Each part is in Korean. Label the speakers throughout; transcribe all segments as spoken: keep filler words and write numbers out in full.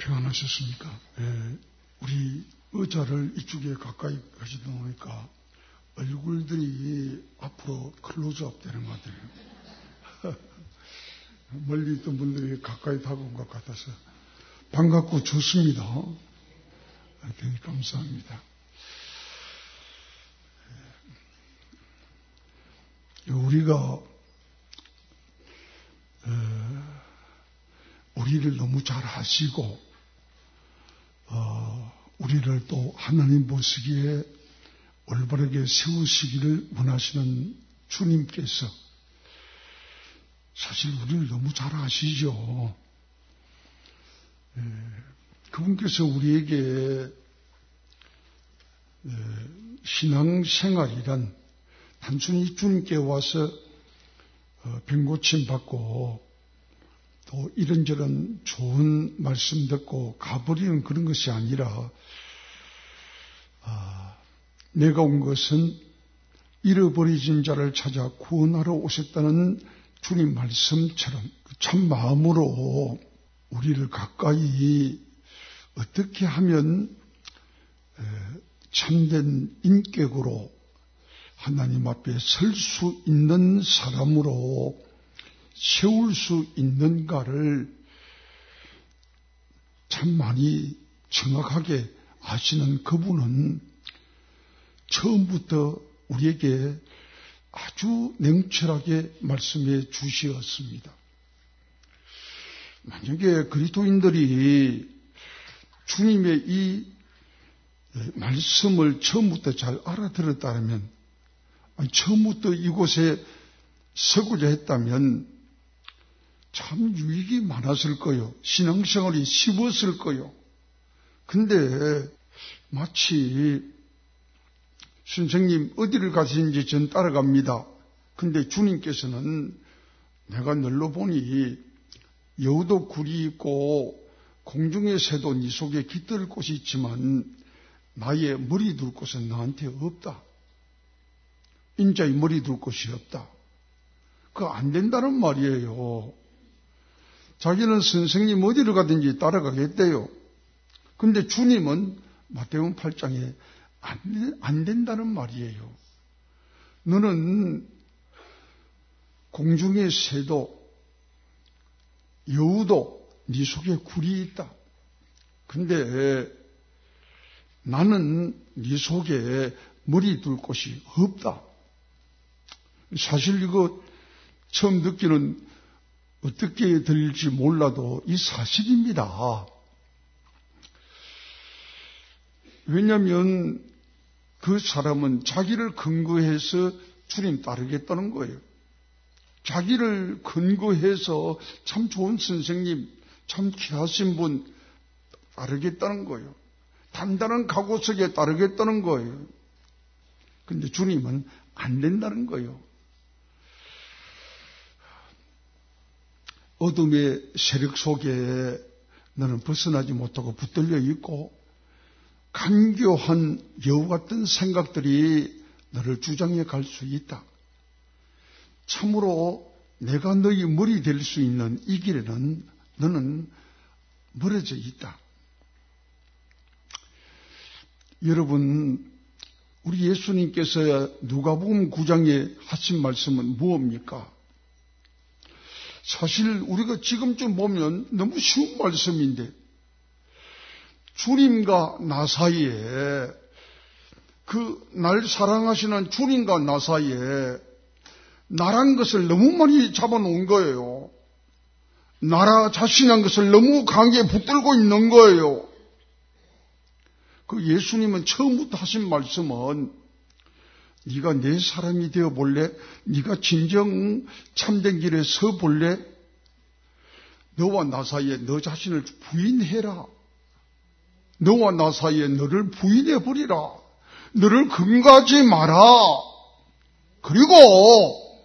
Speaker 1: 평안하셨습니까? 예, 우리 의자를 이쪽에 가까이 가시다 보니까 얼굴들이 앞으로 클로즈업 되는 것 같아요. 멀리 있던 분들이 가까이 다가온 것 같아서 반갑고 좋습니다. 되게 감사합니다. 우리가 우리를 너무 잘 아시고 어, 우리를 또 하나님 보시기에 올바르게 세우시기를 원하시는 주님께서 사실 우리를 너무 잘 아시죠. 에, 그분께서 우리에게 에, 신앙생활이란 단순히 주님께 와서 어, 병고침 받고 또 이런저런 좋은 말씀 듣고 가버리는 그런 것이 아니라 아, 내가 온 것은 잃어버리진 자를 찾아 구원하러 오셨다는 주님 말씀처럼 참 마음으로 우리를 가까이 어떻게 하면 참된 인격으로 하나님 앞에 설 수 있는 사람으로 세울 수 있는가를 참 많이 정확하게 아시는 그분은 처음부터 우리에게 아주 냉철하게 말씀해 주시었습니다. 만약에 그리스도인들이 주님의 이 말씀을 처음부터 잘 알아들었다면, 아니 처음부터 이곳에 서고자 했다면 참 유익이 많았을 거요. 신앙생활이 쉬웠을 거요. 근데 마치 선생님 어디를 가시는지 전 따라갑니다. 근데 주님께서는 내가 널로 보니 여우도 굴이 있고 공중의 새도 네 속에 깃들 곳이 있지만 나의 머리 둘 곳은 너한테 없다. 인자의 머리 둘 곳이 없다. 그거 안 된다는 말이에요. 자기는 선생님 어디를 가든지 따라가겠대요. 근데 주님은 마태복음 팔 장에 안, 안 된다는 말이에요. 너는 공중의 새도 여우도 네 속에 굴이 있다. 근데 나는 네 속에 머리 둘 곳이 없다. 사실 이거 처음 듣기는 어떻게 들릴지 몰라도 이 사실입니다. 왜냐하면 그 사람은 자기를 근거해서 주님 따르겠다는 거예요. 자기를 근거해서 참 좋은 선생님, 참 귀하신 분 따르겠다는 거예요. 단단한 각오 속에 따르겠다는 거예요. 근데 주님은 안 된다는 거예요. 어둠의 세력 속에 너는 벗어나지 못하고 붙들려 있고 간교한 여우 같은 생각들이 너를 주장해 갈 수 있다. 참으로 내가 너희 머리 될 수 있는 이 길에는 너는 멀어져 있다. 여러분, 우리 예수님께서 누가복음 구 장에 하신 말씀은 무엇입니까? 사실 우리가 지금쯤 보면 너무 쉬운 말씀인데 주님과 나 사이에 그 날 사랑하시는 주님과 나 사이에 나란 것을 너무 많이 잡아놓은 거예요. 나라 자신한 것을 너무 강하게 붙들고 있는 거예요. 그 예수님은 처음부터 하신 말씀은 네가 내 사람이 되어 볼래? 네가 진정 참된 길에 서 볼래? 너와 나 사이에 너 자신을 부인해라. 너와 나 사이에 너를 부인해 버리라. 너를 금가지 마라. 그리고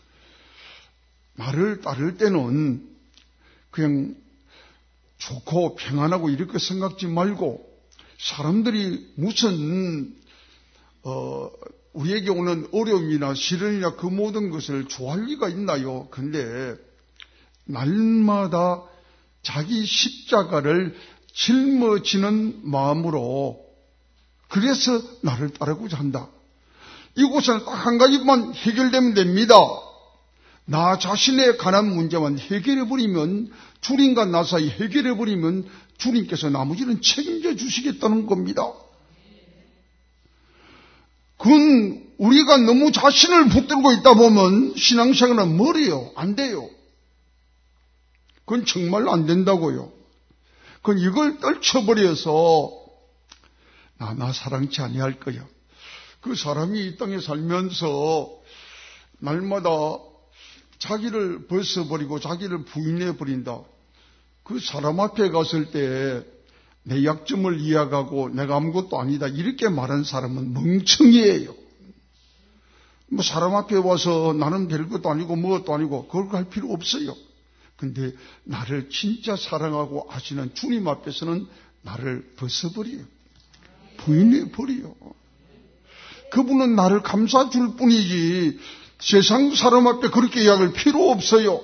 Speaker 1: 나를 따를 때는 그냥 좋고 평안하고 이렇게 생각지 말고 사람들이 무슨 어, 우리에게 오는 어려움이나 시련이나 그 모든 것을 좋아할 리가 있나요? 근데 날마다 자기 십자가를 짊어지는 마음으로 그래서 나를 따르고자 한다. 이곳은 딱 한 가지만 해결되면 됩니다. 나 자신에 관한 문제만 해결해버리면, 주님과 나 사이 해결해버리면 주님께서 나머지는 책임져 주시겠다는 겁니다. 그건 우리가 너무 자신을 붙들고 있다 보면 신앙생활은 멀어요. 안 돼요. 그건 정말로 안 된다고요. 그건 이걸 떨쳐버려서 나, 나 사랑치 아니할 거야. 그 사람이 이 땅에 살면서 날마다 자기를 벗어버리고 자기를 부인해버린다. 그 사람 앞에 갔을 때 내 약점을 이해하고 내가 아무것도 아니다 이렇게 말하는 사람은 멍청이에요. 뭐 사람 앞에 와서 나는 별것도 아니고 뭐것도 아니고 그걸 할 필요 없어요. 근데 나를 진짜 사랑하고 아시는 주님 앞에서는 나를 벗어버려요. 부인해버려요. 그분은 나를 감싸줄 뿐이지 세상 사람 앞에 그렇게 이야기할 필요 없어요.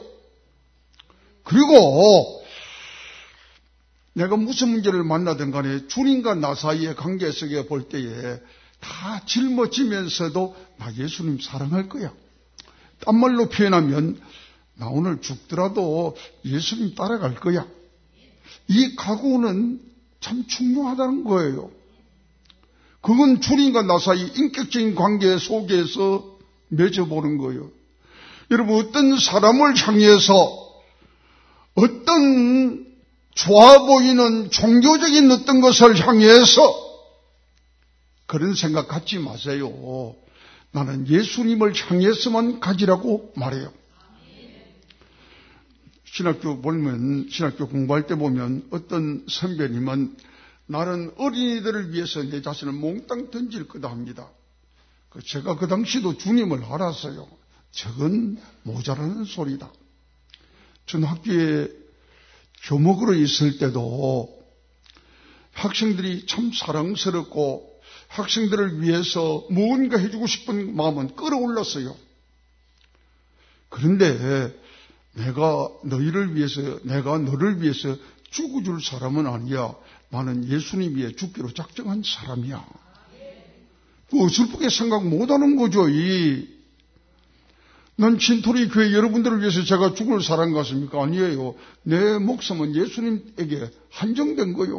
Speaker 1: 그리고 내가 무슨 문제를 만나든 간에 주님과 나 사이의 관계 속에 볼 때에 다 짊어지면서도 나 예수님 사랑할 거야. 딴 말로 표현하면 나 오늘 죽더라도 예수님 따라갈 거야. 이 각오는 참 중요하다는 거예요. 그건 주님과 나 사이 인격적인 관계 속에서 맺어보는 거예요. 여러분, 어떤 사람을 향해서 어떤 좋아 보이는 종교적인 어떤 것을 향해서 그런 생각 갖지 마세요. 나는 예수님을 향해서만 가지라고 말해요. 신학교 보면, 신학교 공부할 때 보면 어떤 선배님은 나는 어린이들을 위해서 내 자신을 몽땅 던질 거다 합니다. 제가 그 당시도 주님을 알았어요. 저건 모자라는 소리다. 전 학교에 교목으로 있을 때도 학생들이 참 사랑스럽고 학생들을 위해서 무언가 해주고 싶은 마음은 끌어올랐어요. 그런데 내가 너희를 위해서, 내가 너를 위해서 죽어줄 사람은 아니야. 나는 예수님 위해 죽기로 작정한 사람이야. 그 어설프게 생각 못하는 거죠. 이. 난 진토리 교회 여러분들을 위해서 제가 죽을 사람 같습니까? 아니에요. 내 목숨은 예수님에게 한정된 거요.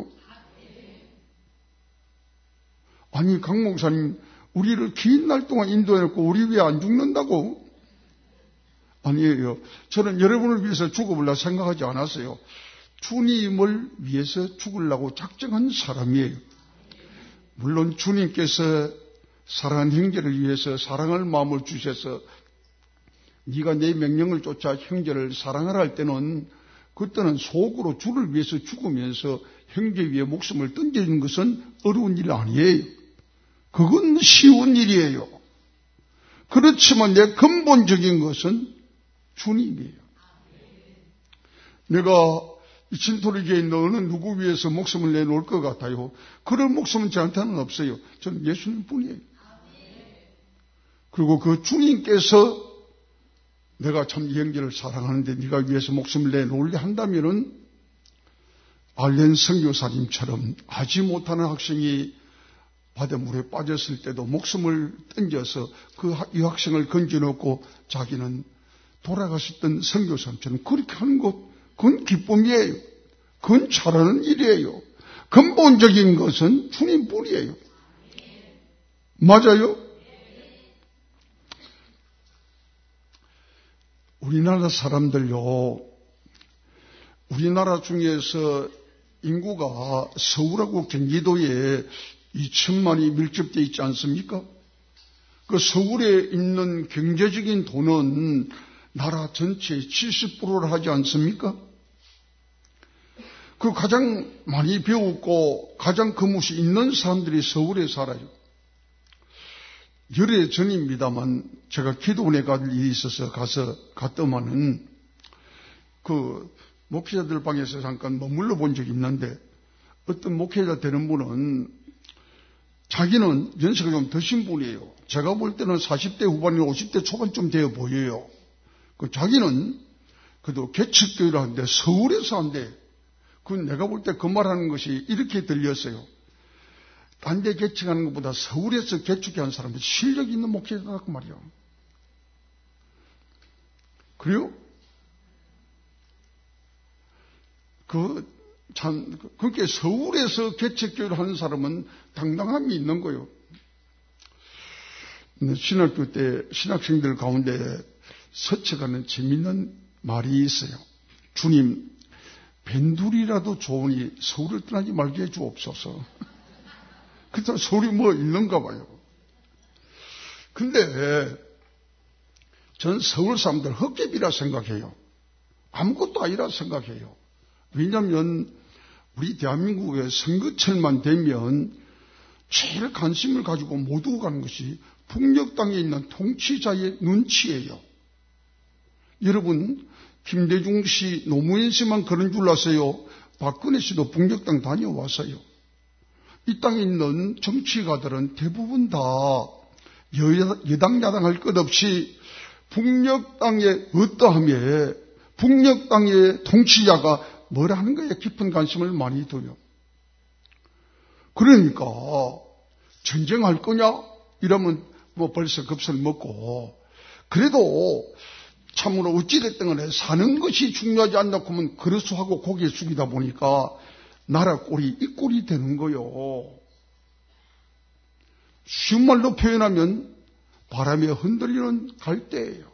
Speaker 1: 아니, 강 목사님, 우리를 긴 날 동안 인도해놓고 우리 위해 안 죽는다고? 아니에요. 저는 여러분을 위해서 죽어보려 생각하지 않았어요. 주님을 위해서 죽으려고 작정한 사람이에요. 물론 주님께서 사랑하는 형제를 위해서 사랑할 마음을 주셔서 네가 내 명령을 쫓아 형제를 사랑하라 할 때는 그때는 속으로 주를 위해서 죽으면서 형제 위에 목숨을 던지는 것은 어려운 일 아니에요. 그건 쉬운 일이에요. 그렇지만 내 근본적인 것은 주님이에요. 내가 이 진토리교에 너는 누구 위해서 목숨을 내놓을 것 같아요? 그런 목숨은 저한테는 없어요. 저는 예수님 뿐이에요. 그리고 그 주님께서 내가 참 이 형제를 사랑하는데 네가 위해서 목숨을 내놓으려 한다면은 알렌 선교사님처럼 하지 못하는 학생이 바닷물에 빠졌을 때도 목숨을 던져서 그 이 학생을 건져놓고 자기는 돌아가셨던 선교사님처럼 그렇게 하는 것, 그건 기쁨이에요. 그건 잘하는 일이에요. 근본적인 것은 주님뿐이에요. 맞아요? 우리나라 사람들요, 우리나라 중에서 인구가 서울하고 경기도에 이천만이 밀집되어 있지 않습니까? 그 서울에 있는 경제적인 돈은 나라 전체의 칠십 퍼센트를 하지 않습니까? 그 가장 많이 배웠고 가장 그릇이 있는 사람들이 서울에 살아요. 열애 전입니다만 제가 기도원에 갈 일이 있어서 가서 갔더만은 그 목회자들 방에서 잠깐 머물러 본 적이 있는데 어떤 목회자 되는 분은 자기는 연세가 좀 드신 분이에요. 제가 볼 때는 사십 대 후반이나 오십 대 초반쯤 되어 보여요. 그 자기는 그래도 개척교회를 하는데 서울에서 한대. 그 내가 볼 때 그 말하는 것이 이렇게 들렸어요. 딴 데 개척하는 것보다 서울에서 개척해 한 사람은 실력 있는 목회자다 그 말이야. 그래요? 그, 참, 그렇게 서울에서 개척교회를 하는 사람은 당당함이 있는 거예요. 신학교 때 신학생들 가운데 서쳐가는 재밌는 말이 있어요. 주님, 벤둘이라도 좋으니 서울을 떠나지 말게 해 주옵소서. 그래서 서울이 뭐 있는가 봐요. 근데 전 서울 사람들 헛개비라 생각해요. 아무것도 아니라 생각해요. 왜냐하면 우리 대한민국의 선거철만 되면 제일 관심을 가지고 모두 가는 것이 북녘 땅에 있는 통치자의 눈치예요. 여러분, 김대중 씨, 노무현 씨만 그런 줄 아세요? 박근혜 씨도 북녘 땅 다녀왔어요. 이 땅에 있는 정치가들은 대부분 다 여당, 야당 할 것 없이 북녘 땅의 어떠함에 북녘 땅의 통치자가 뭘 하는 거에 깊은 관심을 많이 둬요. 그러니까 전쟁할 거냐? 이러면 뭐 벌써 겁을 먹고, 그래도 참으로 어찌됐든 간에 사는 것이 중요하지 않나 하면 그릇하고 고개 숙이다 보니까 나라 꼴이 이 꼴이 되는 거요. 쉬운 말로 표현하면 바람에 흔들리는 갈대예요.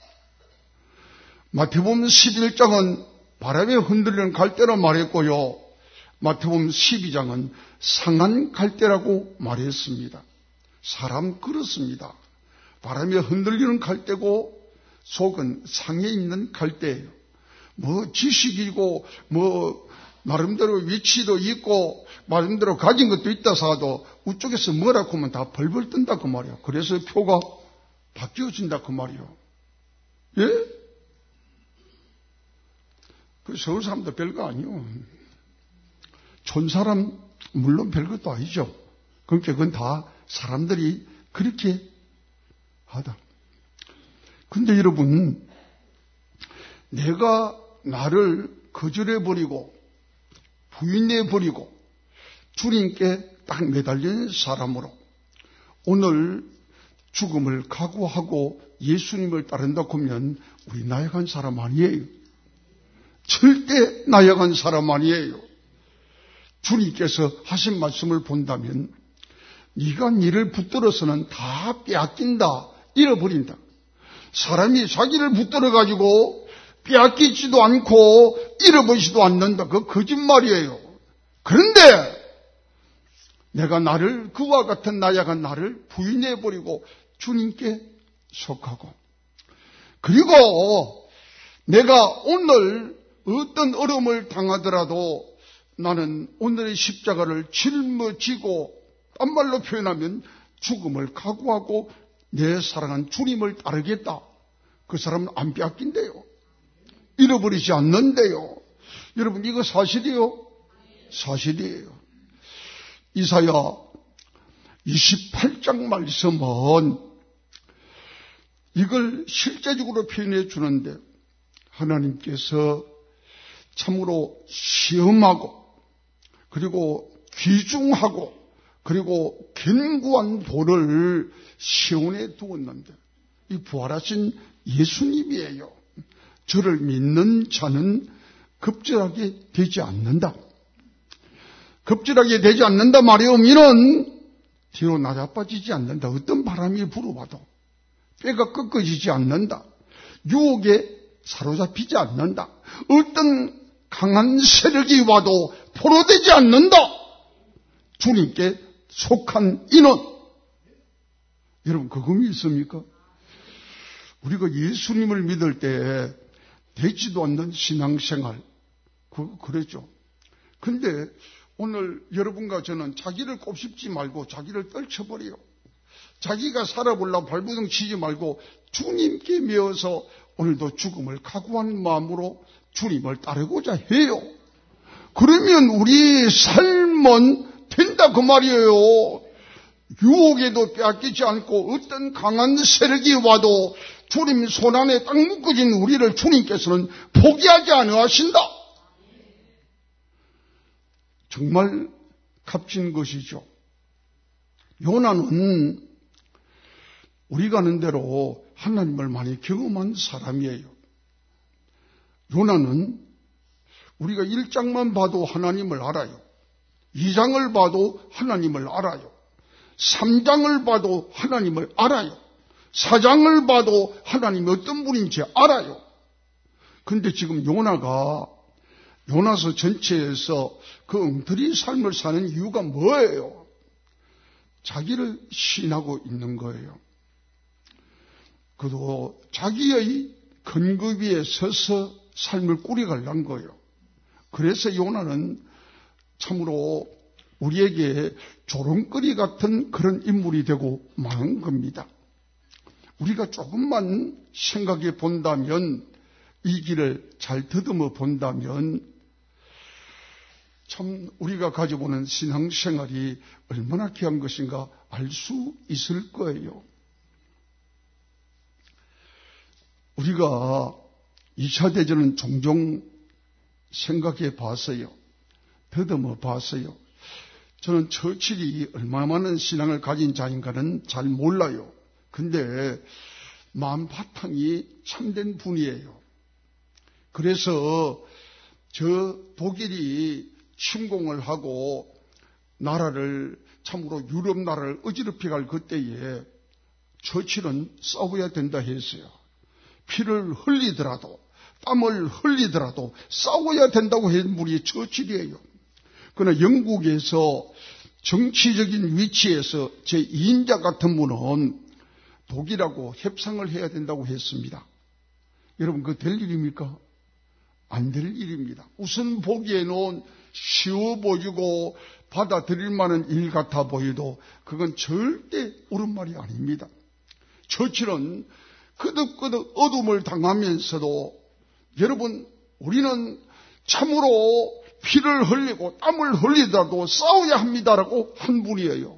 Speaker 1: 마태복음 십일 장은 바람에 흔들리는 갈대라 말했고요. 마태복음 십이 장은 상한 갈대라고 말했습니다. 사람 그렇습니다. 바람에 흔들리는 갈대고 속은 상해 있는 갈대예요. 뭐 지식이고 뭐 나름대로 위치도 있고 나름대로 가진 것도 있다 사도 우쪽에서 뭐라고 하면 다 벌벌 뜬다 그 말이에요. 그래서 표가 바뀌어진다 그 말이에요. 예? 그 서울 사람도 별거 아니요. 촌사람 물론 별것도 아니죠. 그러니까 그건 다 사람들이 그렇게 하다. 근데 여러분, 내가 나를 거절해버리고 부인해버리고 주님께 딱 매달린 사람으로 오늘 죽음을 각오하고 예수님을 따른다고 하면 우리 나약한 사람 아니에요. 절대 나약한 사람 아니에요. 주님께서 하신 말씀을 본다면 네가 니를 붙들어서는 다 빼앗긴다, 잃어버린다. 사람이 자기를 붙들어가지고 빼앗기지도 않고 잃어버리지도 않는다. 그거 거짓말이에요. 그런데 내가 나를, 그와 같은 나약한 나를 부인해버리고 주님께 속하고, 그리고 내가 오늘 어떤 어려움을 당하더라도 나는 오늘의 십자가를 짊어지고, 딴 말로 표현하면 죽음을 각오하고 내 사랑한 주님을 따르겠다. 그 사람은 안 빼앗긴대요. 잃어버리지 않는데요. 여러분, 이거 사실이요? 사실이에요. 이사야 이십팔 장 말씀은 이걸 실제적으로 표현해 주는데, 하나님께서 참으로 시험하고 그리고 귀중하고 그리고 견고한 돌을 시온에 두었는데 이 부활하신 예수님이에요. 저를 믿는 자는 급절하게 되지 않는다. 급절하게 되지 않는다 말이오면은 뒤로 나자빠지지 않는다. 어떤 바람이 불어와도 뼈가 꺾어지지 않는다. 유혹에 사로잡히지 않는다. 어떤 강한 세력이 와도 포로되지 않는다. 주님께 속한 인원. 여러분, 그거 믿습니까? 우리가 예수님을 믿을 때 되지도 않는 신앙생활, 그거 그랬죠. 근데 오늘 여러분과 저는 자기를 곱씹지 말고 자기를 떨쳐버려요. 자기가 살아보려고 발부둥 치지 말고 주님께 메어서 오늘도 죽음을 각오하는 마음으로 주님을 따르고자 해요. 그러면 우리 삶은 된다 그 말이에요. 유혹에도 빼앗기지 않고 어떤 강한 세력이 와도 주님 손안에 딱 묶어진 우리를 주님께서는 포기하지 않으신다. 정말 값진 것이죠. 요나는 우리가 아는 대로 하나님을 많이 경험한 사람이에요. 요나는 우리가 일 장만 봐도 하나님을 알아요. 이 장을 봐도 하나님을 알아요. 삼 장을 봐도 하나님을 알아요. 사 장을 봐도 하나님이 어떤 분인지 알아요. 그런데 지금 요나가 요나서 전체에서 그 엉터리 삶을 사는 이유가 뭐예요? 자기를 시인하고 있는 거예요. 그도 자기의 근거 위에 서서 삶을 꾸려가려는 거예요. 그래서 요나는 참으로 우리에게 조롱거리 같은 그런 인물이 되고 마는 겁니다. 우리가 조금만 생각해 본다면, 이 길을 잘 더듬어 본다면 참 우리가 가지고 오는 신앙생활이 얼마나 귀한 것인가 알 수 있을 거예요. 우리가 이 차 대전은 종종 생각해 봤어요. 더듬어 봤어요. 저는 처칠이 얼마나 많은 신앙을 가진 자인가는 잘 몰라요. 근데 마음 바탕이 참된 분이에요. 그래서 저 독일이 침공을 하고 나라를 참으로 유럽 나라를 어지럽혀 갈 그때에 처칠은 싸워야 된다 했어요. 피를 흘리더라도 땀을 흘리더라도 싸워야 된다고 한 분이 처칠이에요. 그러나 영국에서 정치적인 위치에서 제이 인자 같은 분은 독일하고 협상을 해야 된다고 했습니다. 여러분, 그거 될 일입니까? 안 될 일입니다. 우선 보기에는 쉬워 보이고 받아들일 만한 일 같아 보여도 그건 절대 옳은 말이 아닙니다. 처칠은 끄덕끄덕 어둠을 당하면서도 여러분, 우리는 참으로 피를 흘리고 땀을 흘리더라도 싸워야 합니다라고 한 분이에요.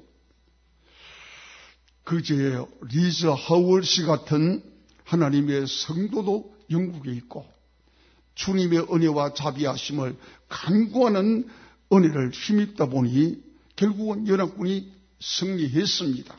Speaker 1: 그제 리즈 하월씨 같은 하나님의 성도도 영국에 있고 주님의 은혜와 자비하심을 간구하는 은혜를 힘입다 보니 결국은 연합군이 승리했습니다.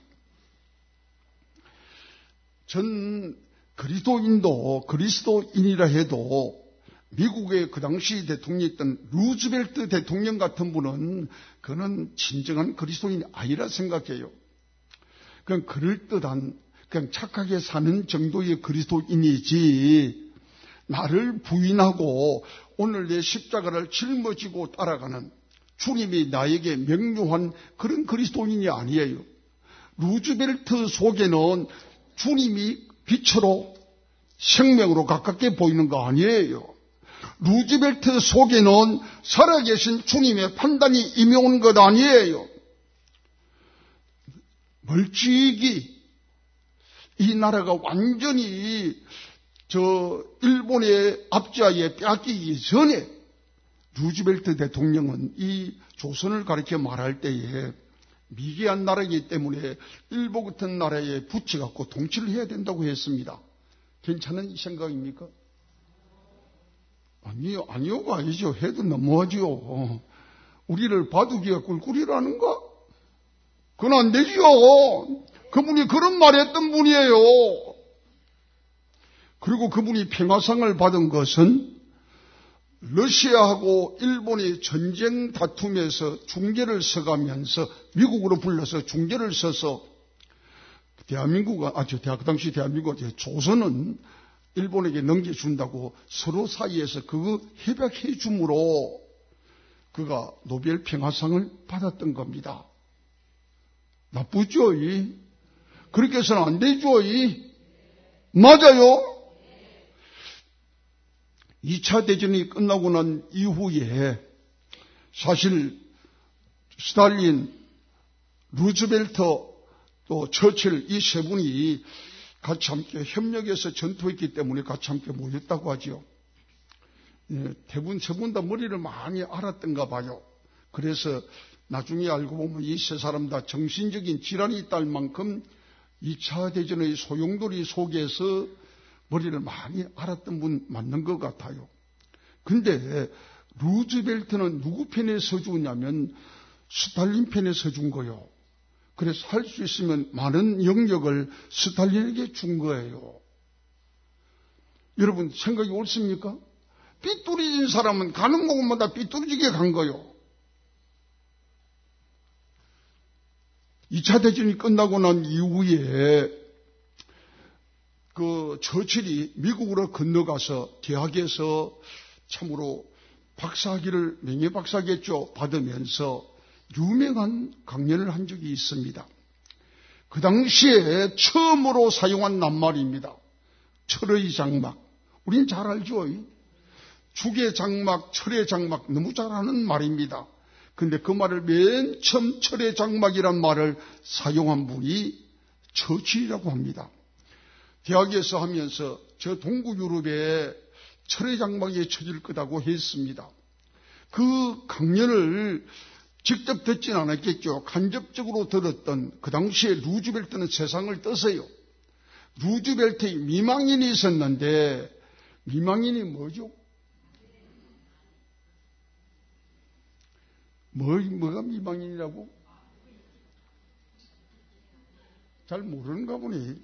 Speaker 1: 전 그리스도인도 그리스도인이라 해도 미국의 그 당시 대통령이었던 루즈벨트 대통령 같은 분은 그는 진정한 그리스도인이 아니라 생각해요. 그냥 그럴듯한 그냥 착하게 사는 정도의 그리스도인이지 나를 부인하고 오늘 내 십자가를 짊어지고 따라가는 주님이 나에게 명료한 그런 그리스도인이 아니에요. 루즈벨트 속에는 주님이 빛으로 생명으로 가깝게 보이는 거 아니에요. 루즈벨트 속에는 살아계신 주님의 판단이 임해온 것 아니에요. 멀찍이 이 나라가 완전히 저 일본의 압제하에 빼앗기기 전에 루즈벨트 대통령은 이 조선을 가리켜 말할 때에 미개한 나라이기 때문에 일본 같은 나라에 붙여갖고 통치를 해야 된다고 했습니다. 괜찮은 생각입니까? 아니요, 아니요가 아니죠. 해도 너무하지요. 우리를 바둑이가 꿀꿀이라는가? 그건 안 되지요. 그분이 그런 말 했던 분이에요. 그리고 그분이 평화상을 받은 것은 러시아하고 일본의 전쟁 다툼에서 중재를 서가면서 미국으로 불러서 중재를 서서 대한민국은, 아, 저, 그 당시 대한민국, 조선은 일본에게 넘겨준다고 서로 사이에서 그거 협약해 줌으로 그가 노벨 평화상을 받았던 겁니다. 나쁘죠? 이? 그렇게 해서는 안 되죠? 이? 맞아요? 이 차 대전이 끝나고 난 이후에 사실 스탈린, 루즈벨트, 또 처칠 이 세 분이 같이 함께 협력해서 전투했기 때문에 같이 함께 모였다고 하죠. 예, 대부분 세 분 다 머리를 많이 알았던가 봐요. 그래서 나중에 알고 보면 이 세 사람 다 정신적인 질환이 있다할 만큼 이 차 대전의 소용돌이 속에서 머리를 많이 알았던 분 맞는 것 같아요. 근데 루즈벨트는 누구 편에 서주냐면 스탈린 편에 서준 거요. 그래서 할 수 있으면 많은 영역을 스탈린에게 준 거예요. 여러분 생각이 옳습니까? 삐뚤어진 사람은 가는 곳마다 삐뚤어지게 간 거요. 이 차 대전이 끝나고 난 이후에 그 처칠이 미국으로 건너가서 대학에서 참으로 박사학위를 명예 박사겠죠 받으면서 유명한 강연을 한 적이 있습니다. 그 당시에 처음으로 사용한 낱말입니다. 철의 장막. 우린 잘 알죠. 죽의 장막, 철의 장막 너무 잘 아는 말입니다. 근데 그 말을 맨 처음 철의 장막이란 말을 사용한 분이 처칠이라고 합니다. 대학에서 하면서 저 동구 유럽에 철의 장막에 처질 거다고 했습니다. 그 강연을 직접 듣진 않았겠죠. 간접적으로 들었던 그 당시에 루즈벨트는 세상을 떴어요. 루즈벨트의 미망인이 있었는데 미망인이 뭐죠? 뭐, 뭐가 미망인이라고? 잘 모르는가 보네.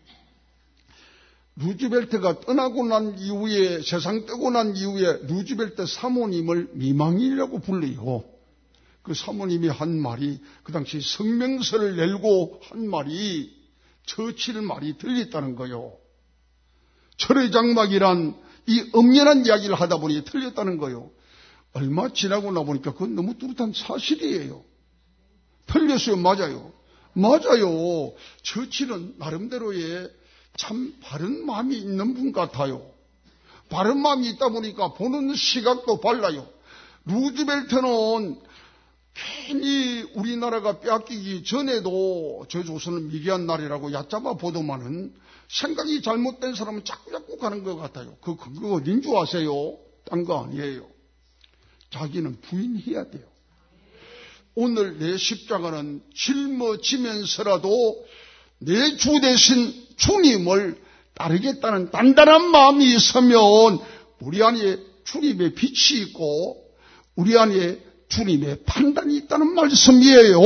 Speaker 1: 루즈벨트가 떠나고 난 이후에, 세상 뜨고 난 이후에 루즈벨트 사모님을 미망인이라고 불러요. 그 사모님이 한 말이, 그 당시 성명서를 내고 한 말이 처칠 말이 틀렸다는 거요. 철의 장막이란 이 엄연한 이야기를 하다 보니 틀렸다는 거요. 얼마 지나고 나보니까 그건 너무 뚜렷한 사실이에요. 틀렸어요. 맞아요. 맞아요. 처칠은 나름대로의 참 바른 마음이 있는 분 같아요. 바른 마음이 있다 보니까 보는 시각도 발라요. 루즈벨트는 괜히 우리나라가 빼앗기기 전에도 저 조선은 미개한 나라라고 얕잡아 보더만은 생각이 잘못된 사람은 자꾸 자꾸 가는 것 같아요. 그 근거가 어딘 줄 아세요? 딴 거 아니에요. 자기는 부인해야 돼요. 오늘 내 십자가는 짊어지면서라도 내 주 대신 주님을 따르겠다는 단단한 마음이 있으면 우리 안에 주님의 빛이 있고 우리 안에 주님의 판단이 있다는 말씀이에요.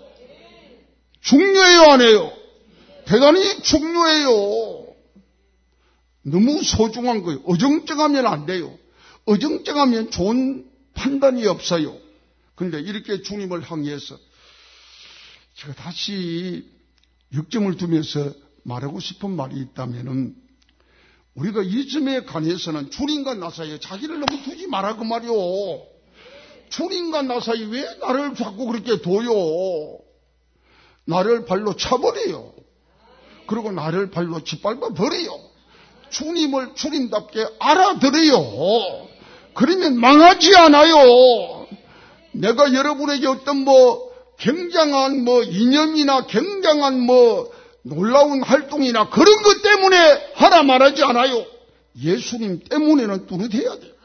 Speaker 1: 중요해요, 안 해요? 대단히 중요해요. 너무 소중한 거예요. 어정쩡하면 안 돼요. 어정쩡하면 좋은 판단이 없어요. 그런데 이렇게 주님을 향해서 제가 다시 역점을 두면서 말하고 싶은 말이 있다면은 우리가 이 점에 관해서는 주님과 나 사이에 자기를 너무 두지 마라 그 말이요. 주님과 나 사이에 왜 나를 자꾸 그렇게 둬요? 나를 발로 차버려요. 그리고 나를 발로 짓밟아 버려요. 주님을 주님답게 알아들어요. 그러면 망하지 않아요. 내가 여러분에게 어떤 뭐 굉장한 뭐 이념이나 굉장한 뭐 놀라운 활동이나 그런 것 때문에 하라 말하지 않아요. 예수님 때문에는 뚜렷해야 돼요.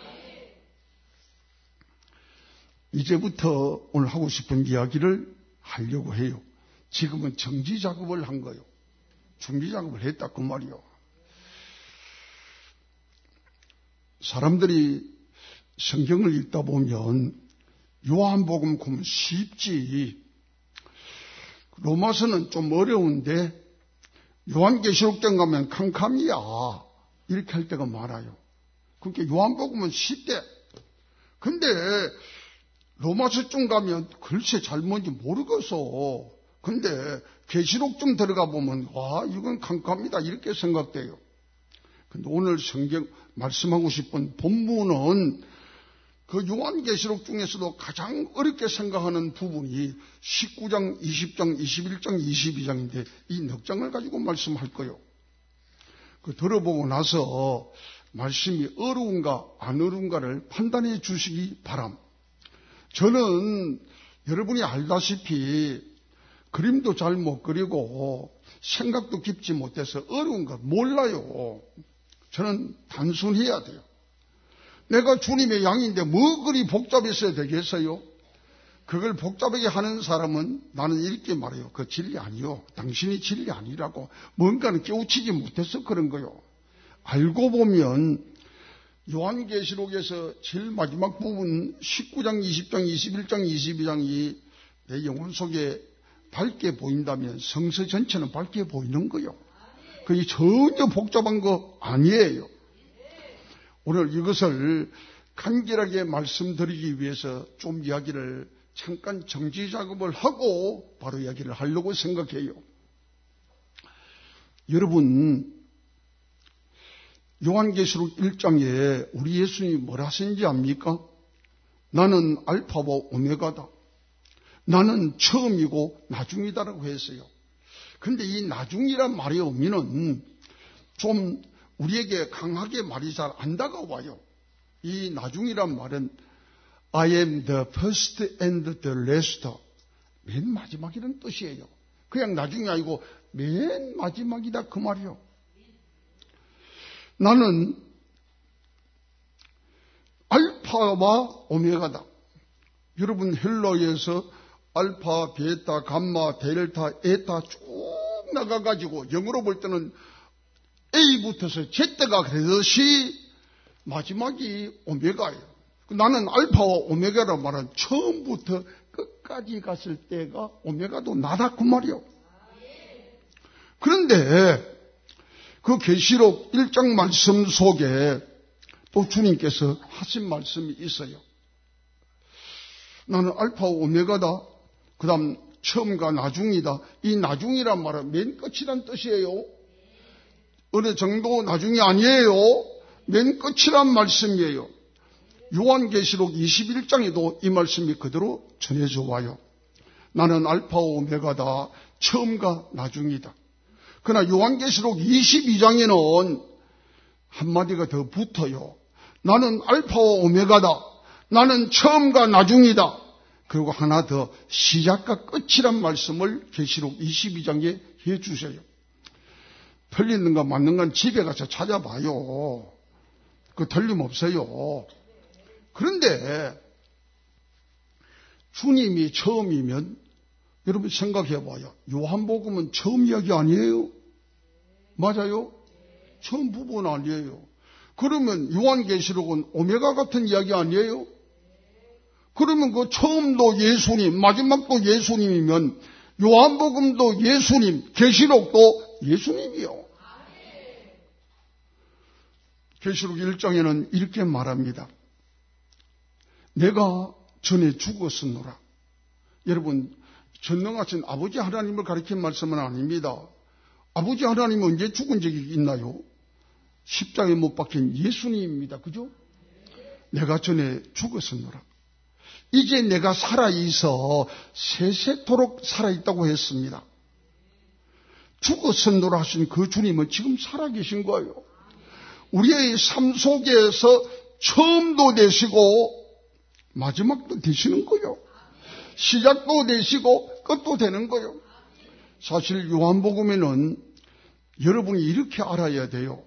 Speaker 1: 이제부터 오늘 하고 싶은 이야기를 하려고 해요. 지금은 정지 작업을 한 거예요. 준비 작업을 했다 그 말이요. 사람들이 성경을 읽다 보면 요한복음 보면 쉽지. 로마서는 좀 어려운데 요한계시록장 가면 캄캄이야. 이렇게 할 때가 많아요. 그러니까 요한복음은 쉽대. 근데 로마서 좀 가면 글쎄 잘 뭔지 모르겠어. 근데 계시록 좀 들어가 보면 와 이건 캄캄이다 이렇게 생각돼요. 근데 오늘 성경 말씀하고 싶은 본문은 그 요한계시록 중에서도 가장 어렵게 생각하는 부분이 십구 장, 이십 장, 이십일 장, 이십이 장인데 이 넉 장을 가지고 말씀할 거예요. 그 들어보고 나서 말씀이 어려운가 안 어려운가를 판단해 주시기 바람. 저는 여러분이 알다시피 그림도 잘 못 그리고 생각도 깊지 못해서 어려운 거 몰라요. 저는 단순해야 돼요. 내가 주님의 양인데 뭐 그리 복잡했어야 되겠어요? 그걸 복잡하게 하는 사람은 나는 이렇게 말해요. 그 진리 아니요. 당신이 진리 아니라고. 뭔가는 깨우치지 못해서 그런 거요. 알고 보면 요한계시록에서 제일 마지막 부분 십구 장, 이십 장, 이십일 장, 이십이 장이 내 영혼 속에 밝게 보인다면 성서 전체는 밝게 보이는 거요. 그게 전혀 복잡한 거 아니에요. 오늘 이것을 간결하게 말씀드리기 위해서 좀 이야기를 잠깐 정지 작업을 하고 바로 이야기를 하려고 생각해요. 여러분, 요한계시록 일 장에 우리 예수님이 뭐라 하시는지 압니까? 나는 알파와 오메가다. 나는 처음이고 나중이다라고 했어요. 그런데 이 나중이란 말의 의미는 좀 우리에게 강하게 말이 잘 안 다가와요. 이 나중이란 말은 I am the first and the last. 맨 마지막이라는 뜻이에요. 그냥 나중이 아니고 맨 마지막이다 그 말이요. 나는 알파와 오메가다. 여러분 헬라어에서 알파, 베타, 감마, 델타, 에타 쭉 나가가지고 영어로 볼 때는 A부터서 Z가 되듯이 마지막이 오메가예요. 나는 알파와 오메가라 말은 처음부터 끝까지 갔을 때가 오메가도 나다 그 말이요. 그런데 그 계시록 일 장 말씀 속에 또 주님께서 하신 말씀이 있어요. 나는 알파와 오메가다. 그 다음 처음과 나중이다. 이 나중이란 말은 맨 끝이란 뜻이에요. 어느 정도 나중이 아니에요. 맨 끝이란 말씀이에요. 요한계시록 이십일 장에도 이 말씀이 그대로 전해져 와요. 나는 알파와 오메가다. 처음과 나중이다. 그러나 요한계시록 이십이 장에는 한마디가 더 붙어요. 나는 알파와 오메가다. 나는 처음과 나중이다. 그리고 하나 더 시작과 끝이란 말씀을 계시록 이십이 장에 해주세요. 틀리는가 맞는가 집에 가서 찾아봐요. 그 틀림없어요. 그런데 주님이 처음이면 여러분 생각해봐요. 요한복음은 처음 이야기 아니에요? 맞아요? 처음 부분 아니에요. 그러면 요한계시록은 오메가 같은 이야기 아니에요? 그러면 그 처음도 예수님, 마지막도 예수님이면 요한복음도 예수님, 계시록도 예수님이요. 계시록 일 장에는 이렇게 말합니다. 내가 전에 죽었으노라. 여러분, 전능하신 아버지 하나님을 가리킨 말씀은 아닙니다. 아버지 하나님은 언제 죽은 적이 있나요? 십자가에 못 박힌 예수님입니다. 그죠? 내가 전에 죽었으노라. 이제 내가 살아있어 세세토록 살아있다고 했습니다. 죽었으노라 하신 그 주님은 지금 살아계신 거예요. 우리의 삶 속에서 처음도 되시고 마지막도 되시는 거예요. 시작도 되시고 끝도 되는 거예요. 사실 요한복음에는 여러분이 이렇게 알아야 돼요.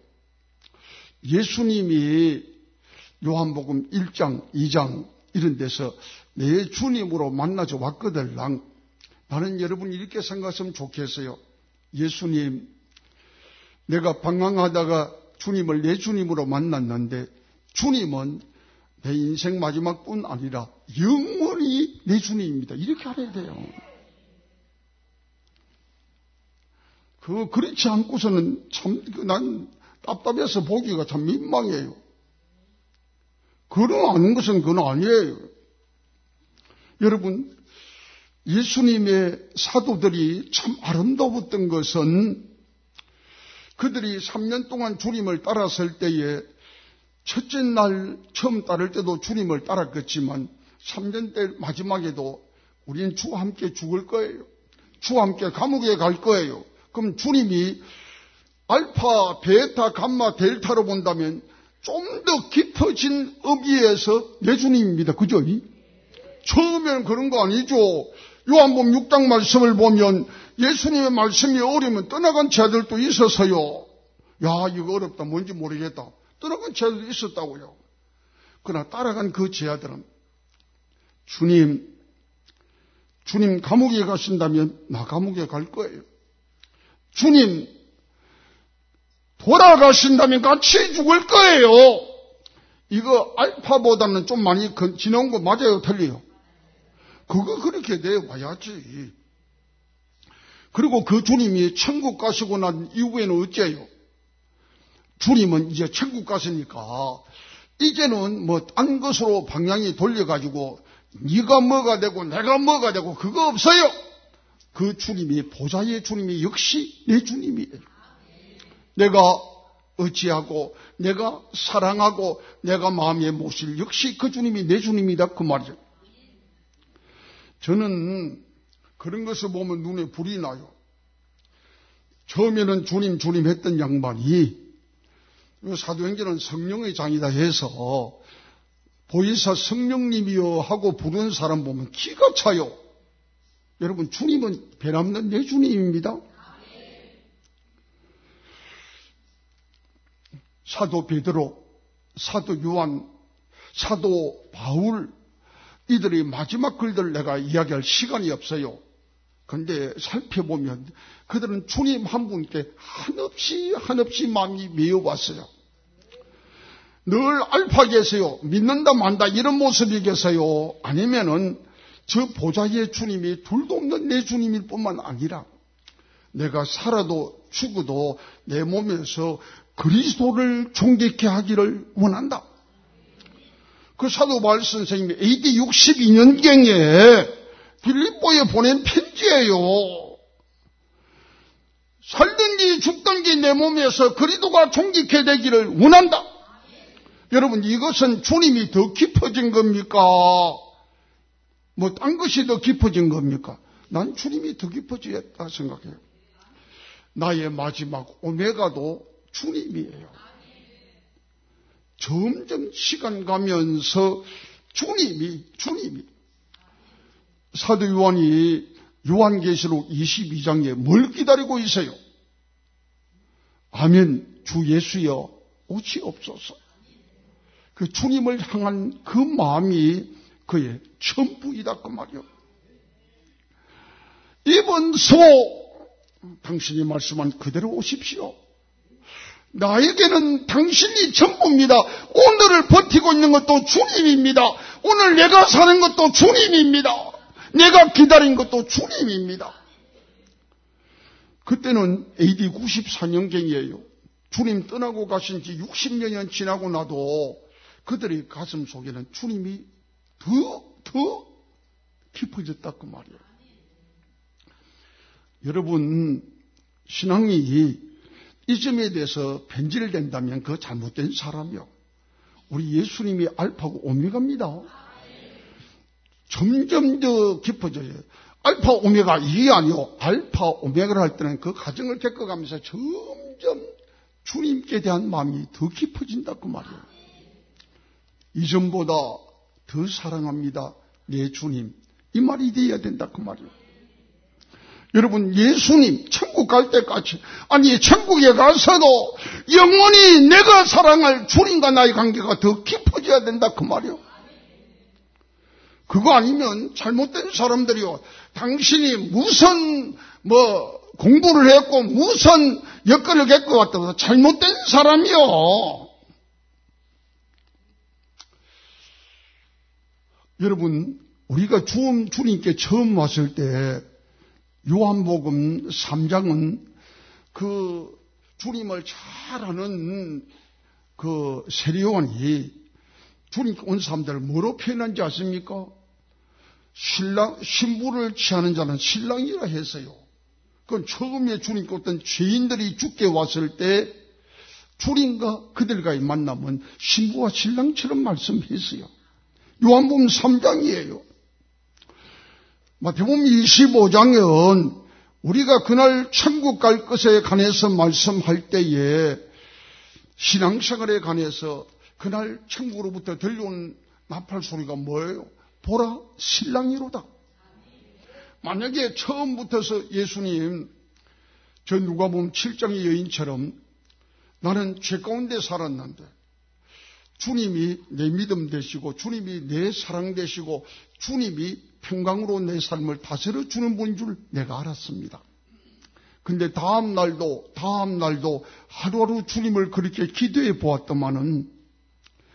Speaker 1: 예수님이 요한복음 일 장, 이 장 이런 데서 내 주님으로 만나서 왔거들랑 나는 여러분이 이렇게 생각했으면 좋겠어요. 예수님, 내가 방황하다가 주님을 내 주님으로 만났는데 주님은 내 인생 마지막뿐 아니라 영원히 내 주님입니다. 이렇게 알아야 돼요. 그 그렇지 않고서는 참 난 답답해서 보기가 참 민망해요. 그런 아는 것은 그건 아니에요. 여러분, 예수님의 사도들이 참 아름다웠던 것은 그들이 삼 년 동안 주님을 따랐을 때에 첫째 날 처음 따를 때도 주님을 따랐겠지만 삼 년 때 마지막에도 우리는 주와 함께 죽을 거예요. 주와 함께 감옥에 갈 거예요. 그럼 주님이 알파, 베타, 감마, 델타로 본다면 좀 더 깊어진 의미에서 내 주님입니다. 그죠? 처음에는 그런 거 아니죠. 요한복음 육 장 말씀을 보면 예수님의 말씀이 어려면 떠나간 자들도 있어서요. 야, 이거 어렵다. 뭔지 모르겠다. 떠나간 제자들이 있었다고요. 그러나 따라간 그 제자들은 주님, 주님 감옥에 가신다면 나 감옥에 갈 거예요. 주님 돌아가신다면 같이 죽을 거예요. 이거 알파보다는 좀 많이 지나온 거 맞아요? 틀려요? 그거 그렇게 돼와야지. 그리고 그 주님이 천국 가시고 난 이후에는 어째요? 주님은 이제 천국 가시니까 이제는 뭐 딴 것으로 방향이 돌려가지고 네가 뭐가 되고 내가 뭐가 되고 그거 없어요. 그 주님이 보좌의 주님이 역시 내 주님이에요. 내가 어찌하고 내가 사랑하고 내가 마음에 모실 역시 그 주님이 내 주님이다 그 말이죠. 저는 그런 것을 보면 눈에 불이 나요. 처음에는 주님 주님 했던 양반이 사도행전은 성령의 장이다 해서 보이사 성령님이여 하고 부르는 사람 보면 기가 차요. 여러분 주님은 변함없는 내 주님입니다. 사도 베드로, 사도 요한, 사도 바울 이들의 마지막 글들 내가 이야기할 시간이 없어요. 그런데 살펴보면 그들은 주님 한 분께 한없이 한없이 마음이 메어왔어요. 늘 알파 계세요. 믿는다 만다 이런 모습이 계세요. 아니면은 저 보좌의 주님이 둘도 없는 내 주님일 뿐만 아니라 내가 살아도 죽어도 내 몸에서 그리스도를 존귀케 하기를 원한다. 그 사도 바울 선생님이 에이디 육십이 년경에 빌립보에 보낸 편지예요. 살든지 죽든지 내 몸에서 그리스도가 존귀케 되기를 원한다. 여러분 이것은 주님이 더 깊어진 겁니까? 뭐 딴 것이 더 깊어진 겁니까? 난 주님이 더 깊어지겠다 생각해요. 나의 마지막 오메가도 주님이에요. 점점 시간 가면서 주님이 주님이 사도 요한이 요한계시록 이십이 장에 뭘 기다리고 있어요? 아멘 주 예수여 오시옵소서. 그 주님을 향한 그 마음이 그의 전부이다 그 말이요. 이번소 당신이 말씀한 그대로 오십시오. 나에게는 당신이 전부입니다. 오늘을 버티고 있는 것도 주님입니다. 오늘 내가 사는 것도 주님입니다. 내가 기다린 것도 주님입니다. 그때는 에이디 구십사 년경이에요. 주님 떠나고 가신 지 육십여 년 지나고 나도 그들의 가슴 속에는 주님이 더, 더 깊어졌다 그 말이에요. 여러분 신앙이 이 점에 대해서 변질된다면 그 잘못된 사람이요. 우리 예수님이 알파고 오메가입니다. 점점 더 깊어져요. 알파 오메가 이게 아니요. 알파 오메가를 할 때는 그 과정을 겪어가면서 점점 주님께 대한 마음이 더 깊어진다 그 말이에요. 이전보다 더 사랑합니다. 내 주님. 이 말이 돼야 된다 그 말이에요. 여러분 예수님 천국 갈 때까지 아니 천국에 가서도 영원히 내가 사랑할 주님과 나의 관계가 더 깊어져야 된다 그 말이에요. 그거 아니면 잘못된 사람들이요. 당신이 무슨 뭐 공부를 했고 무슨 여건을 겪고 왔다고 잘못된 사람이요. 여러분 우리가 주, 주님께 처음 왔을 때 요한복음 삼 장은 그 주님을 잘 아는 그 세례요한이 주님께 온 사람들을 뭐로 표현한지 아십니까? 신랑, 신부를 취하는 자는 신랑이라 했어요. 그건 처음에 주님께 어떤 죄인들이 죽게 왔을 때 주님과 그들과의 만남은 신부와 신랑처럼 말씀했어요. 요한복음 삼 장이에요. 마태복음 이십오 장은 우리가 그날 천국 갈 것에 관해서 말씀할 때에 신앙생활에 관해서 그날 천국으로부터 들려온 나팔 소리가 뭐예요? 보라 신랑이로다. 만약에 처음부터서 예수님 저 누가복음 칠 장의 여인처럼 나는 죄 가운데 살았는데 주님이 내 믿음 되시고 주님이 내 사랑 되시고 주님이 평강으로 내 삶을 다스려 주는 분인 줄 내가 알았습니다. 근데 다음 날도 다음 날도 하루하루 주님을 그렇게 기도해 보았더만은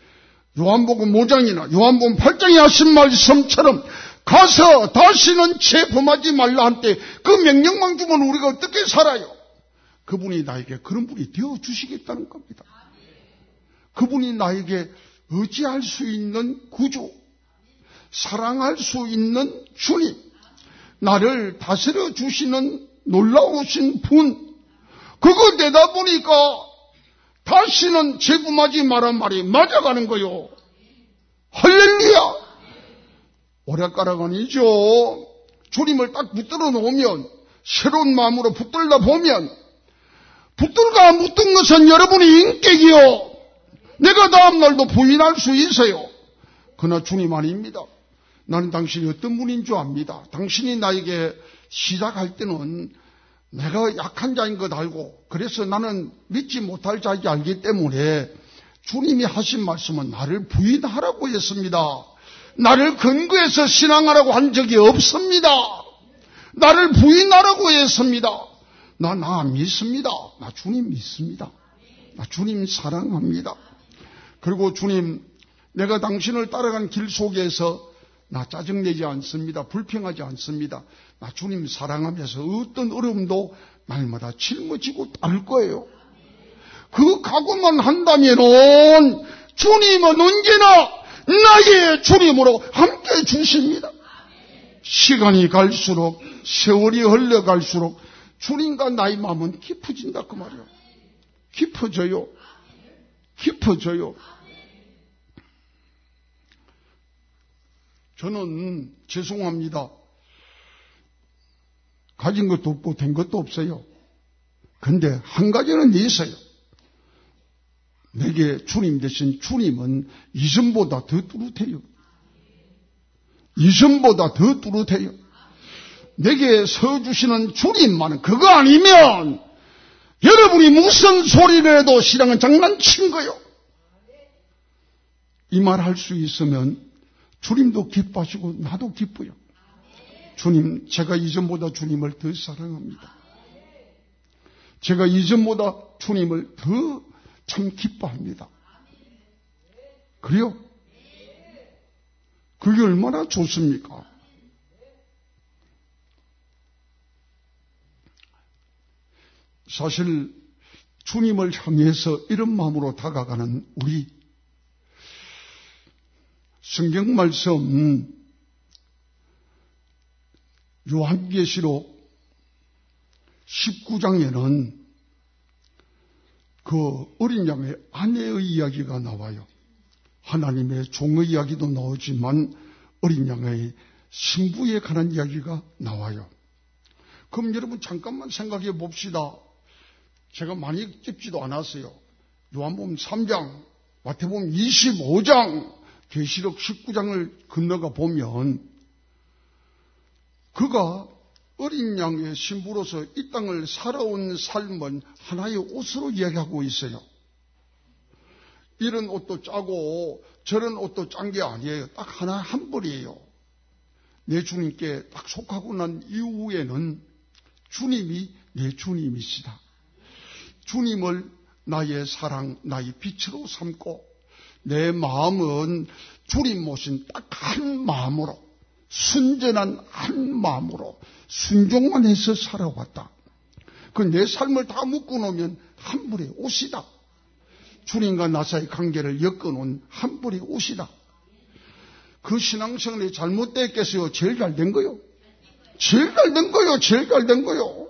Speaker 1: 요한복음 오 장이나 요한복음 팔 장에 하신 말씀처럼 가서 다시는 재범하지 말라 한때 그 명령만 주면 우리가 어떻게 살아요? 그분이 나에게 그런 분이 되어주시겠다는 겁니다. 그분이 나에게 의지할 수 있는 구주, 사랑할 수 있는 주님, 나를 다스려 주시는 놀라우신 분, 그거 되다 보니까 다시는 재범하지 말란 말이 맞아가는 거요. 할렐루야! 오락가락 아니죠. 주님을 딱 붙들어 놓으면, 새로운 마음으로 붙들다 보면, 붙들과 묻던 것은 여러분의 인격이요. 내가 다음날도 부인할 수 있어요. 그러나 주님 아닙니다. 나는 당신이 어떤 분인 줄 압니다. 당신이 나에게 시작할 때는 내가 약한 자인 것 알고, 그래서 나는 믿지 못할 자인지 알기 때문에 주님이 하신 말씀은 나를 부인하라고 했습니다. 나를 근거해서 신앙하라고 한 적이 없습니다. 나를 부인하라고 했습니다. 나, 나 믿습니다. 나 주님 믿습니다. 나 주님 사랑합니다. 그리고 주님, 내가 당신을 따라간 길 속에서 나 짜증내지 않습니다. 불평하지 않습니다. 나 주님 사랑하면서 어떤 어려움도 날마다 짊어지고 따를 거예요. 그 각오만 한다면은 주님은 언제나 나의 주님으로 함께 주십니다. 시간이 갈수록, 세월이 흘러갈수록 주님과 나의 마음은 깊어진다 그 말이에요. 깊어져요. 깊어져요. 저는 죄송합니다. 가진 것도 없고 된 것도 없어요. 근데 한 가지는 있어요. 내게 주님 대신 주님은 이전보다 더 뚜렷해요. 이전보다 더 뚜렷해요. 내게 서주시는 주님만은 그거 아니면 여러분이 무슨 소리를 해도 신앙은 장난친 거요. 이 말 할 수 있으면 주님도 기뻐하시고 나도 기뻐요. 주님, 제가 이전보다 주님을 더 사랑합니다. 제가 이전보다 주님을 더 참 기뻐합니다. 그래요? 그게 얼마나 좋습니까? 사실 주님을 향해서 이런 마음으로 다가가는 우리, 성경 말씀 요한계시록 십구 장에는 그 어린 양의 아내의 이야기가 나와요. 하나님의 종의 이야기도 나오지만 어린 양의 신부에 관한 이야기가 나와요. 그럼 여러분 잠깐만 생각해 봅시다. 제가 많이 찍지도 않았어요. 요한복음 삼 장, 마태복음 이십오 장, 계시록 십구 장을 건너가 보면 그가 어린 양의 신부로서 이 땅을 살아온 삶은 하나의 옷으로 이야기하고 있어요. 이런 옷도 짜고 저런 옷도 짠 게 아니에요. 딱 하나 한 벌이에요. 내 주님께 딱 속하고 난 이후에는 주님이 내 주님이시다. 주님을 나의 사랑, 나의 빛으로 삼고 내 마음은 주님 모신 딱 한 마음으로, 순전한 한 마음으로 순종만 해서 살아왔다. 그 내 삶을 다 묶어놓으면 한 벌의 옷이다. 주님과 나 사이의 관계를 엮어놓은 한 벌의 옷이다. 그 신앙생활이 잘못됐겠어요? 제일 잘 된 거요. 제일 잘 된 거요. 제일 잘 된 거요.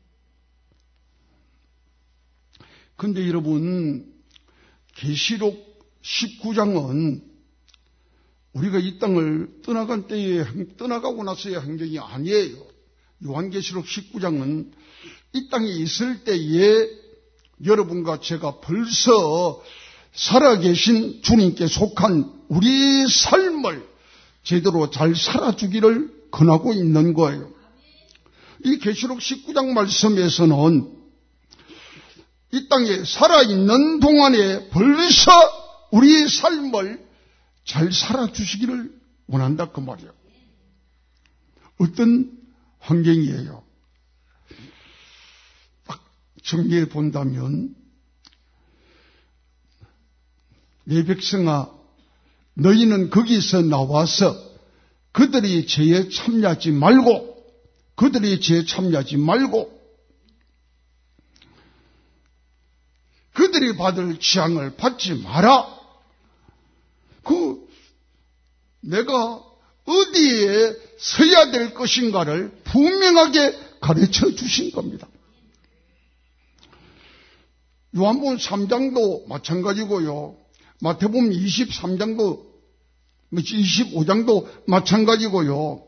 Speaker 1: 근데 여러분, 계시록 십구 장은 우리가 이 땅을 떠나간 때에, 떠나가고 나서의 행정이 아니에요. 요한계시록 십구 장은 이 땅에 있을 때에 여러분과 제가 벌써 살아계신 주님께 속한 우리 삶을 제대로 잘 살아주기를 권하고 있는 거예요. 이 계시록 십구 장 말씀에서는 이 땅에 살아있는 동안에 벌써 우리 삶을 잘 살아주시기를 원한다 그 말이에요. 어떤 환경이에요? 딱 정리해 본다면 내 백성아 너희는 거기서 나와서 그들이 죄에 참여하지 말고 그들이 죄에 참여하지 말고 그들이 받을 재앙을 받지 마라. 그 내가 어디에 서야 될 것인가를 분명하게 가르쳐 주신 겁니다. 요한복음 삼 장도 마찬가지고요. 마태복음 이십삼 장도 이십오 장도 마찬가지고요.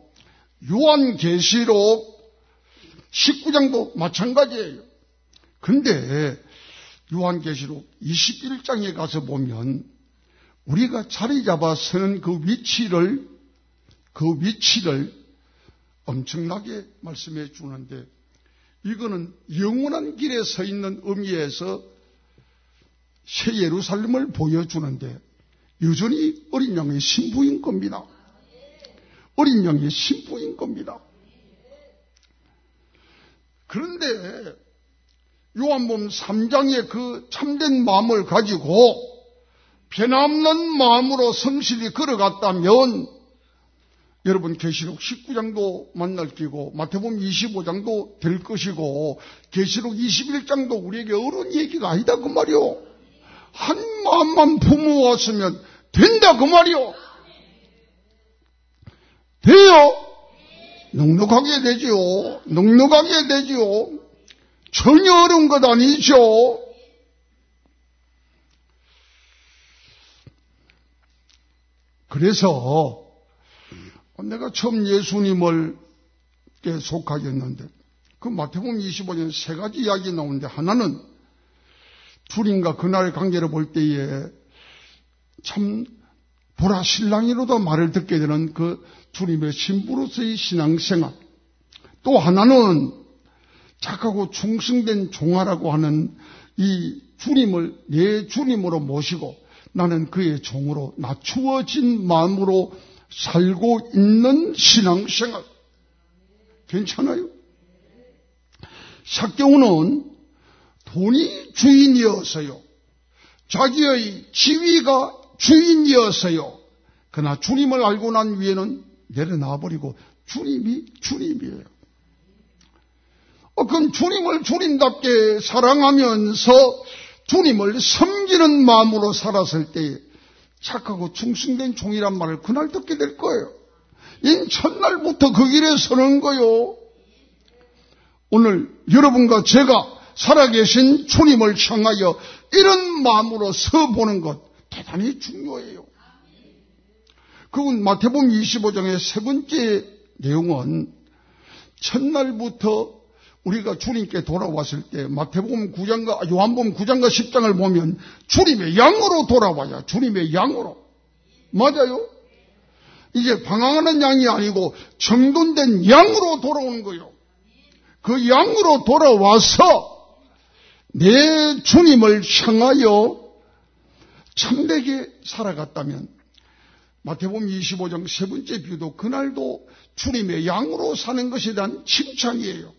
Speaker 1: 요한계시록 십구 장도 마찬가지예요. 근데 요한계시록 이십일 장에 가서 보면 우리가 자리 잡아 서는 그 위치를 그 위치를 엄청나게 말씀해 주는데 이거는 영원한 길에 서 있는 의미에서 새 예루살렘을 보여주는데 여전히 어린 양의 신부인 겁니다. 어린 양의 신부인 겁니다. 그런데 요한복음 삼 장의 그 참된 마음을 가지고 변함없는 마음으로 성실히 걸어갔다면 여러분 계시록 십구 장도 만날 끼고 마태복음 이십오 장도 될 것이고 계시록 이십일 장도 우리에게 어려운 얘기가 아니다 그 말이요. 한 마음만 품어왔으면 된다 그 말이요. 돼요. 넉넉하게 되지요. 넉넉하게 되지요. 전혀 어려운 것 아니죠. 그래서 내가 처음 예수님을 속하겠는데 그 마태복음 이십오 장 세 가지 이야기 나오는데 하나는 둘인가 그날 관계를 볼 때에 참 보라 신랑이로도 말을 듣게 되는 그 주님의 신부로서의 신앙생활. 또 하나는 착하고 충성된 종아라고 하는 이 주님을 내 주님으로 모시고 나는 그의 종으로 낮추어진 마음으로 살고 있는 신앙생활. 괜찮아요? 삭개오는 돈이 주인이어서요. 자기의 지위가 주인이어서요. 그러나 주님을 알고 난 후에는 내려놔버리고 주님이 주님이에요. 어, 그럼 주님을 주님답게 사랑하면서 주님을 섬기는 마음으로 살았을 때 착하고 충성된 종이란 말을 그날 듣게 될 거예요. 이 첫날부터 그 길에 서는 거요. 오늘 여러분과 제가 살아계신 주님을 향하여 이런 마음으로 서보는 것 대단히 중요해요. 그건 마태복음 이십오 장의 세 번째 내용은 첫날부터 우리가 주님께 돌아왔을 때 마태복음 구 장과 요한복음 구 장과 십 장을 보면 주님의 양으로 돌아와야 주님의 양으로. 맞아요? 이제 방황하는 양이 아니고 정돈된 양으로 돌아오는 거예요. 그 양으로 돌아와서 내 주님을 향하여 참되게 살아갔다면 마태복음 이십오 장 세 번째 비유도 그날도 주님의 양으로 사는 것에 대한 칭찬이에요.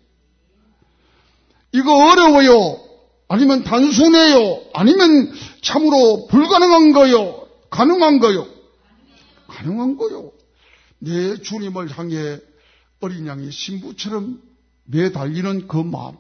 Speaker 1: 이거 어려워요? 아니면 단순해요? 아니면 참으로 불가능한 거요? 가능한 거요? 가능한 거요. 내 주님을 향해 어린 양의 신부처럼 매달리는 그 마음.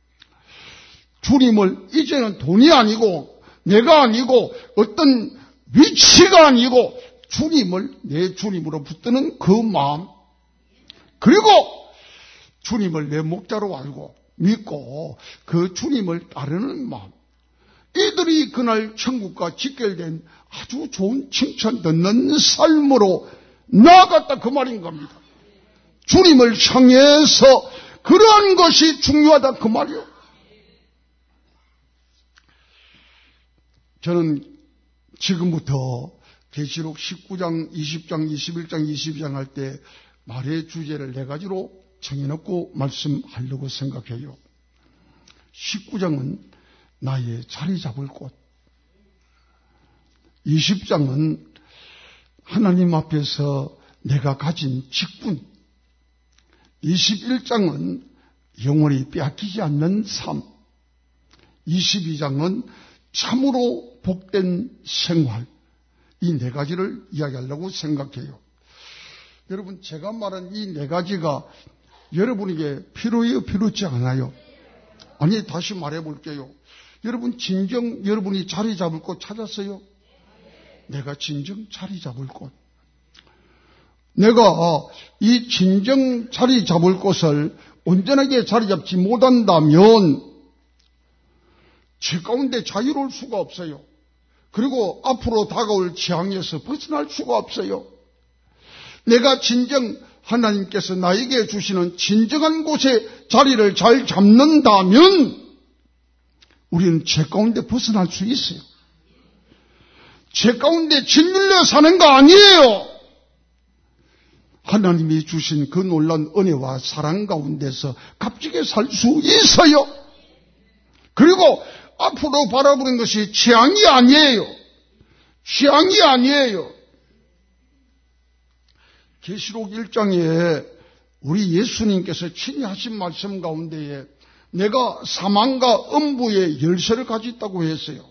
Speaker 1: 주님을 이제는 돈이 아니고 내가 아니고 어떤 위치가 아니고 주님을 내 주님으로 붙드는 그 마음. 그리고 주님을 내 목자로 알고 믿고 그 주님을 따르는 마음. 이들이 그날 천국과 직결된 아주 좋은 칭찬 듣는 삶으로 나아갔다 그 말인 겁니다. 주님을 향해서 그러한 것이 중요하다 그 말이요. 저는 지금부터 계시록 십구 장, 이십 장, 이십일 장, 이십이 장 할 때 말의 주제를 네 가지로 정해놓고 말씀하려고 생각해요. 십구 장은 나의 자리 잡을 곳. 이십 장은 하나님 앞에서 내가 가진 직분. 이십일 장은 영원히 빼앗기지 않는 삶. 이십이 장은 참으로 복된 생활. 이 네 가지를 이야기하려고 생각해요. 여러분, 제가 말한 이 네 가지가 여러분에게 필요해요, 필요치 않아요? 아니, 다시 말해볼게요. 여러분, 진정 여러분이 자리 잡을 곳 찾았어요? 내가 진정 자리 잡을 곳. 내가 이 진정 자리 잡을 곳을 온전하게 자리 잡지 못한다면 제 가운데 자유로울 수가 없어요. 그리고 앞으로 다가올 재앙에서 벗어날 수가 없어요. 내가 진정 하나님께서 나에게 주시는 진정한 곳에 자리를 잘 잡는다면 우리는 죄 가운데 벗어날 수 있어요. 죄 가운데 짓눌려 사는 거 아니에요. 하나님이 주신 그 놀라운 은혜와 사랑 가운데서 값지게 살 수 있어요. 그리고 앞으로 바라보는 것이 재앙이 아니에요. 재앙이 아니에요. 계시록 일 장에 우리 예수님께서 친히 하신 말씀 가운데에 내가 사망과 음부의 열쇠를 가지고 있다고 했어요.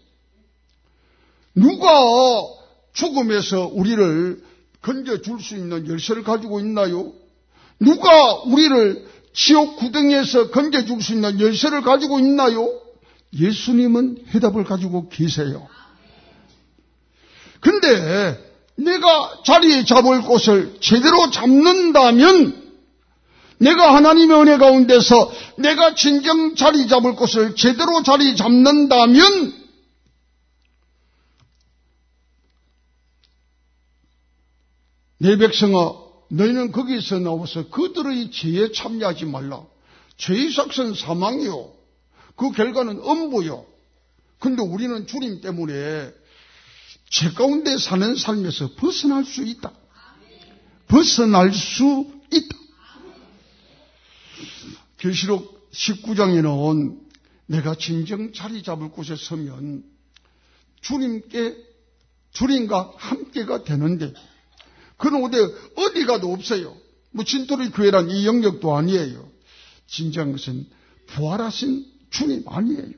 Speaker 1: 누가 죽음에서 우리를 건져줄 수 있는 열쇠를 가지고 있나요? 누가 우리를 지옥 구덩이에서 건져줄 수 있는 열쇠를 가지고 있나요? 예수님은 해답을 가지고 계세요. 근데 내가 자리 잡을 곳을 제대로 잡는다면, 내가 하나님의 은혜 가운데서 내가 진정 자리 잡을 곳을 제대로 자리 잡는다면 내 백성아, 너희는 거기서 나와서 그들의 죄에 참여하지 말라. 죄의 삭은 사망이요, 그 결과는 음부요. 근데 우리는 주님 때문에 죄 가운데 사는 삶에서 벗어날 수 있다. 벗어날 수 있다. 계시록 십구 장에는 내가 진정 자리 잡을 곳에 서면 주님께, 주님과 함께가 되는데, 그는 어디, 어디 가도 없어요. 뭐 진토리 교회란 이 영역도 아니에요. 진정한 것은 부활하신 주님 아니에요.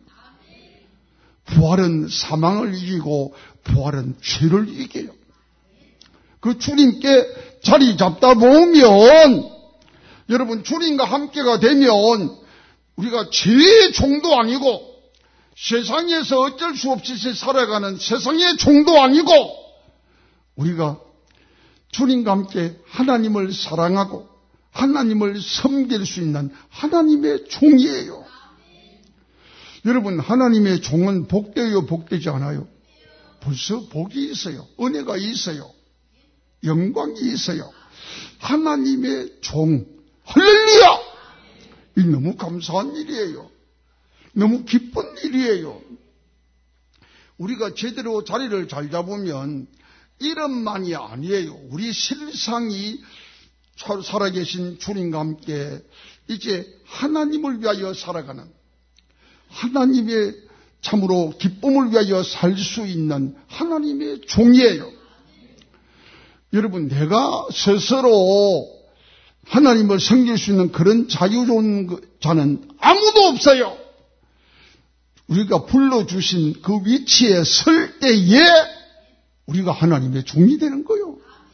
Speaker 1: 부활은 사망을 이기고 부활은 죄를 이겨요. 그 주님께 자리 잡다 보면, 여러분, 주님과 함께가 되면 우리가 죄의 종도 아니고 세상에서 어쩔 수 없이 살아가는 세상의 종도 아니고 우리가 주님과 함께 하나님을 사랑하고 하나님을 섬길 수 있는 하나님의 종이에요. 여러분, 하나님의 종은 복되요, 복되지 않아요? 벌써 복이 있어요. 은혜가 있어요. 영광이 있어요. 하나님의 종, 할렐루야! 이 너무 감사한 일이에요. 너무 기쁜 일이에요. 우리가 제대로 자리를 잘 잡으면 이름만이 아니에요. 우리 실상이 살아계신 주님과 함께 이제 하나님을 위하여 살아가는, 하나님의 참으로 기쁨을 위하여 살 수 있는 하나님의 종이에요. 여러분, 내가 스스로 하나님을 섬길 수 있는 그런 자유로운 자는 아무도 없어요. 우리가 불러주신 그 위치에 설 때에 우리가 하나님의 종이 되는 거예요.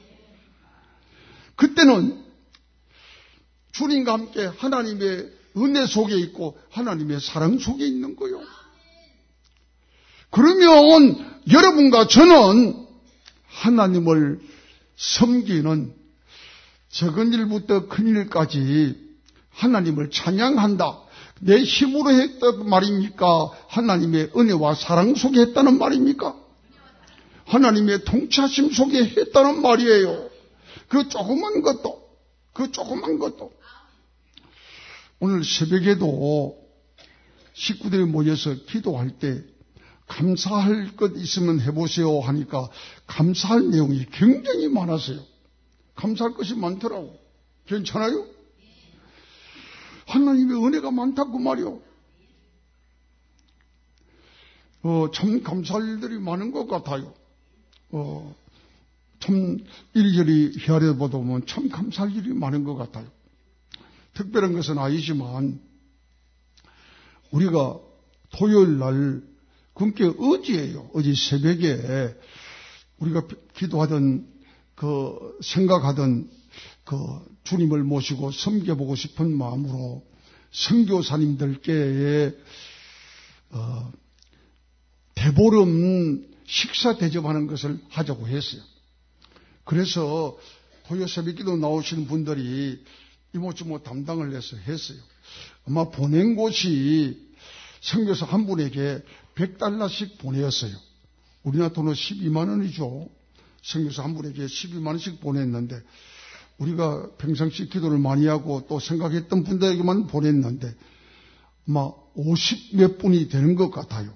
Speaker 1: 그때는 주님과 함께 하나님의 은혜 속에 있고 하나님의 사랑 속에 있는 거예요. 그러면 여러분과 저는 하나님을 섬기는 적은 일부터 큰 일까지 하나님을 찬양한다. 내 힘으로 했단 말입니까? 하나님의 은혜와 사랑 속에 했다는 말입니까? 하나님의 통치하심 속에 했다는 말이에요. 그 조그만 것도, 그 조그만 것도. 오늘 새벽에도 식구들이 모여서 기도할 때 감사할 것 있으면 해보세요 하니까 감사할 내용이 굉장히 많았어요. 감사할 것이 많더라고. 괜찮아요? 하나님의 은혜가 많다고 말이요. 어, 참 감사할 일들이 많은 것 같아요. 어, 참 이리저리 헤아려 보다 보면 참 감사할 일이 많은 것 같아요. 특별한 것은 아니지만 우리가 토요일 날 그게 어제예요. 어제 새벽에 우리가 기도하던 그 생각하던 그 주님을 모시고 섬겨보고 싶은 마음으로 선교사님들께 어, 대보름 식사 대접하는 것을 하자고 했어요. 그래서 토요 새벽기도 나오시는 분들이 이모저모 담당을 해서 했어요. 아마 보낸 곳이 선교사 한 분에게 백 달러씩 보내었어요. 우리나라 돈으로 십이만 원이죠. 선교사 한 분에게 십이만 원씩 보냈는데 우리가 평상시 기도를 많이 하고 또 생각했던 분들에게만 보냈는데 아마 오십 몇 분이 되는 것 같아요.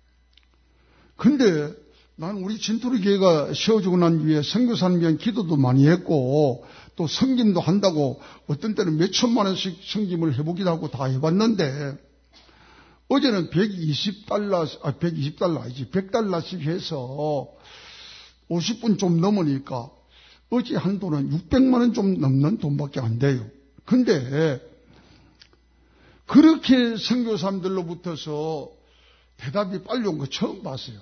Speaker 1: 근데 난 우리 진토리 교회가 세워지고 난 뒤에 선교사님 위한 기도도 많이 했고 또 성김도 한다고 어떤 때는 몇 천만 원씩 성김을 해보기도 하고 다 해봤는데 어제는 백이십 달러, 아, 백이십 달러 아니지, 백 달러씩 해서 오십 분 좀 넘으니까 어제 한도는 육백만 원 좀 넘는 돈밖에 안 돼요. 근데 그렇게 선교사님들로부터서 대답이 빨리 온 거 처음 봤어요.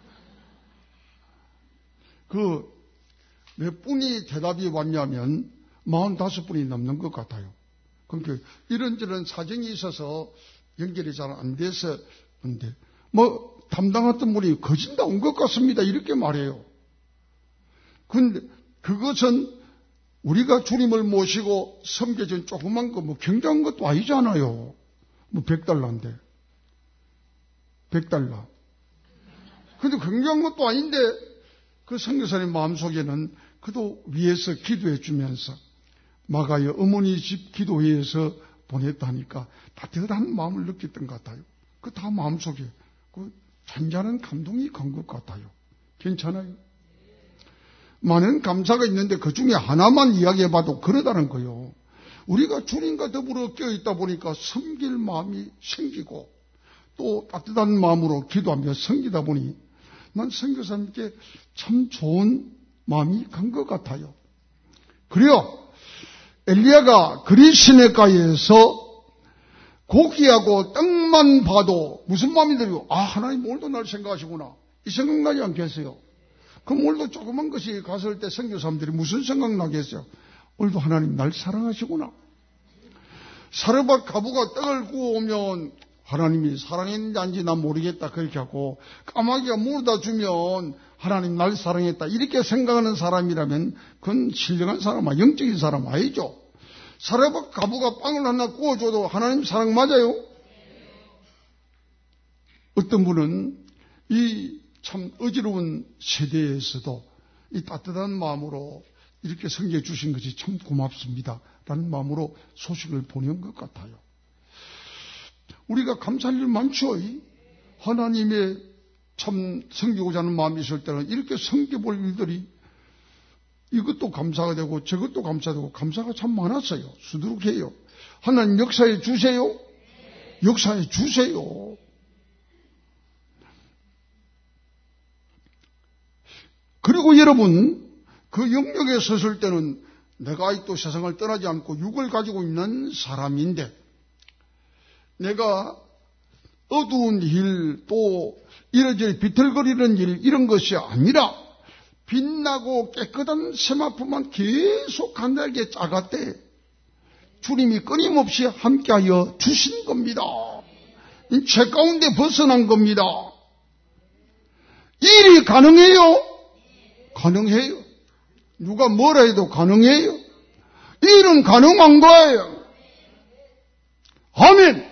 Speaker 1: 그 몇 분이 대답이 왔냐면 사십오 분이 넘는 것 같아요. 그러니까 이런저런 사정이 있어서 연결이 잘 안 돼서 근데 뭐 담당했던 분이 거진다 온 것 같습니다. 이렇게 말해요. 근데 그것은 우리가 주님을 모시고 섬겨준 조그만 거 뭐 굉장한 것도 아니잖아요. 뭐 백 달러인데. 백 달러. 근데 굉장한 것도 아닌데 그 선교사님 마음속에는 그도 위에서 기도해 주면서 마가의 어머니 집 기도회에서 보냈다니까 따뜻한 마음을 느꼈던 것 같아요. 그 다 마음속에 그 잔잔한 감동이 간 것 같아요. 괜찮아요? 많은 감사가 있는데 그 중에 하나만 이야기해봐도 그러다는 거예요. 우리가 주님과 더불어 껴있다 보니까 섬길 마음이 생기고 또 따뜻한 마음으로 기도하며 섬기다 보니 난 선교사님께 참 좋은 마음이 간 것 같아요. 그래요. 엘리야가 그리 시내가에서 고기하고 떡만 봐도 무슨 마음이 들어요? 아, 하나님 오늘도 날 생각하시구나. 이 생각나지 않겠어요? 그럼 오늘도 조그만 것이 갔을 때 선교사님들이 무슨 생각나겠어요? 오늘도 하나님 날 사랑하시구나. 사르밧 가부가 떡을 구워오면 하나님이 사랑했는지 아닌지 난 모르겠다 그렇게 하고 까마귀가 물어다 주면 하나님 날 사랑했다 이렇게 생각하는 사람이라면 그건 신령한 사람, 영적인 사람 아니죠. 사르밧 가부가 빵을 하나 구워줘도 하나님 사랑 맞아요? 어떤 분은 이 참 어지러운 세대에서도 이 따뜻한 마음으로 이렇게 섬겨 주신 것이 참 고맙습니다 라는 마음으로 소식을 보낸 것 같아요. 우리가 감사할 일 많죠. 하나님의 참 섬기고자 하는 마음이 있을 때는 이렇게 섬겨볼 일들이 이것도 감사가 되고 저것도 감사되고 감사가 참 많았어요. 수두룩해요. 하나님 역사해 주세요. 역사해 주세요. 그리고 여러분 그 영역에 섰을 때는 내가 아직도 세상을 떠나지 않고 육을 가지고 있는 사람인데 내가 어두운 일, 또 이러저러 비틀거리는 일, 이런 것이 아니라 빛나고 깨끗한 세마포만 계속 간단하게 짜갔대. 주님이 끊임없이 함께하여 주신 겁니다. 이 죄 가운데 벗어난 겁니다. 일이 가능해요? 가능해요. 누가 뭐라 해도 가능해요. 일은 가능한 거예요. 아멘.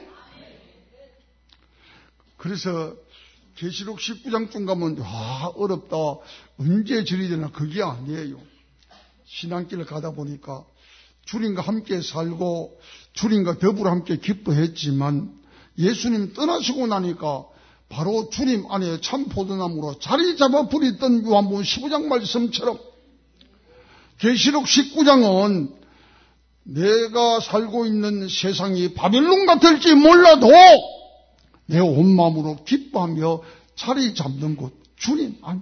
Speaker 1: 그래서 계시록 십구 장쯤 가면 아 어렵다. 언제 절이 되나 그게 아니에요. 신앙길을 가다 보니까 주님과 함께 살고 주님과 더불어 함께 기뻐했지만 예수님 떠나시고 나니까 바로 주님 안에 참 포도나무로 자리 잡아 부리던 요한복음 십오 장 말씀처럼 계시록 십구 장은 내가 살고 있는 세상이 바벨론 같을지 몰라도 내 온 마음으로 기뻐하며 자리 잡는 곳 주님 안.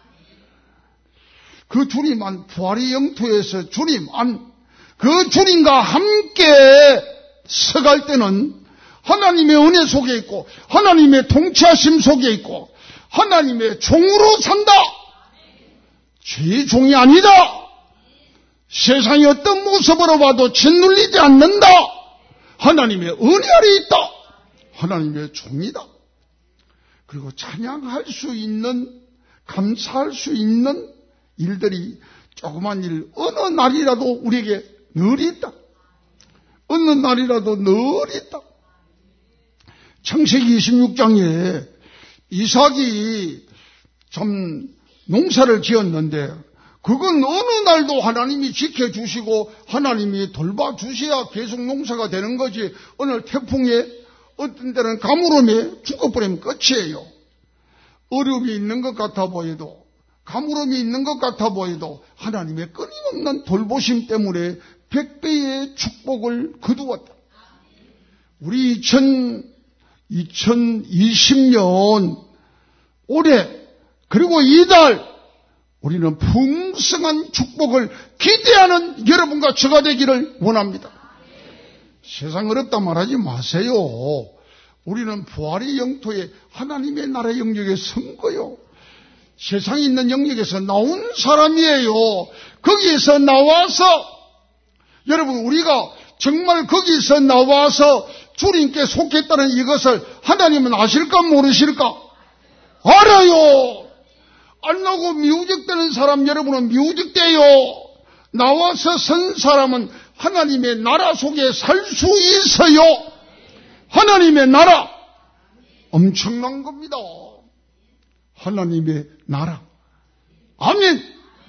Speaker 1: 그 주님 안 부활의 영토에서 주님 안. 그 주님과 함께 서갈 때는 하나님의 은혜 속에 있고 하나님의 통치하심 속에 있고 하나님의 종으로 산다. 죄의 종이 아니다. 세상이 어떤 모습으로 봐도 짓눌리지 않는다. 하나님의 은혜 아래 있다. 하나님의 종이다. 그리고 찬양할 수 있는, 감사할 수 있는 일들이 조그만 일 어느 날이라도 우리에게 늘 있다. 어느 날이라도 늘 있다. 창세기 이십육 장에 이삭이 참 농사를 지었는데 그건 어느 날도 하나님이 지켜주시고 하나님이 돌봐주셔야 계속 농사가 되는 거지, 오늘 태풍에 어떤 때는 가물음에 죽어버리면 끝이에요. 어려움이 있는 것 같아 보여도, 가물음이 있는 것 같아 보여도 하나님의 끊임없는 돌보심 때문에 백배의 축복을 거두었다. 우리 이천이십 년 올해 그리고 이달 우리는 풍성한 축복을 기대하는 여러분과 저가 되기를 원합니다. 세상 어렵다 말하지 마세요. 우리는 부활의 영토에 하나님의 나라의 영역에 선 거요. 세상에 있는 영역에서 나온 사람이에요. 거기에서 나와서 여러분, 우리가 정말 거기서 나와서 주님께 속했다는 이것을 하나님은 아실까 모르실까? 알아요. 안 나오고 미우직되는 사람 여러분은 미우직돼요. 나와서 선 사람은 하나님의 나라 속에 살 수 있어요. 하나님의 나라 엄청난 겁니다. 하나님의 나라. 아멘.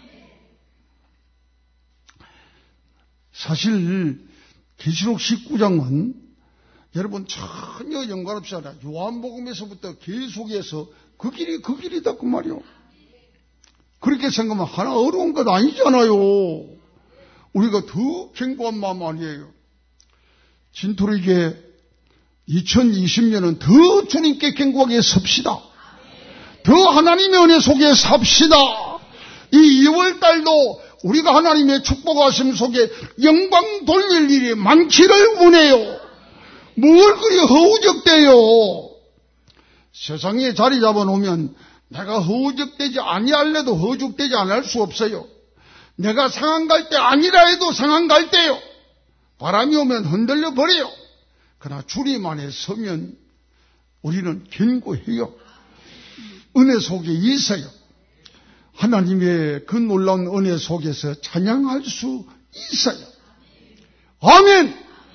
Speaker 1: 사실 계시록 십구 장은 여러분 전혀 연관없이 하나 요한복음에서부터 계속해서 그 길이 그 길이다 그 말이요. 그렇게 생각하면 하나 어려운 것 아니잖아요. 우리가 더 견고한 마음 아니에요. 진토리게 이천이십 년은 더 주님께 견고하게 섭시다. 더 하나님의 은혜 속에 삽시다. 이 이월 달도 우리가 하나님의 축복하심 속에 영광 돌릴 일이 많기를 원해요. 뭘 그리 허우적대요. 세상에 자리 잡아놓으면 내가 허우적대지 아니할래도 허우적대지 않을 수 없어요. 내가 상한 갈 때 아니라 해도 상한 갈 때요. 바람이 오면 흔들려 버려요. 그러나 주님 안에 서면 우리는 견고해요. 은혜 속에 있어요. 하나님의 그 놀라운 은혜 속에서 찬양할 수 있어요. 아멘.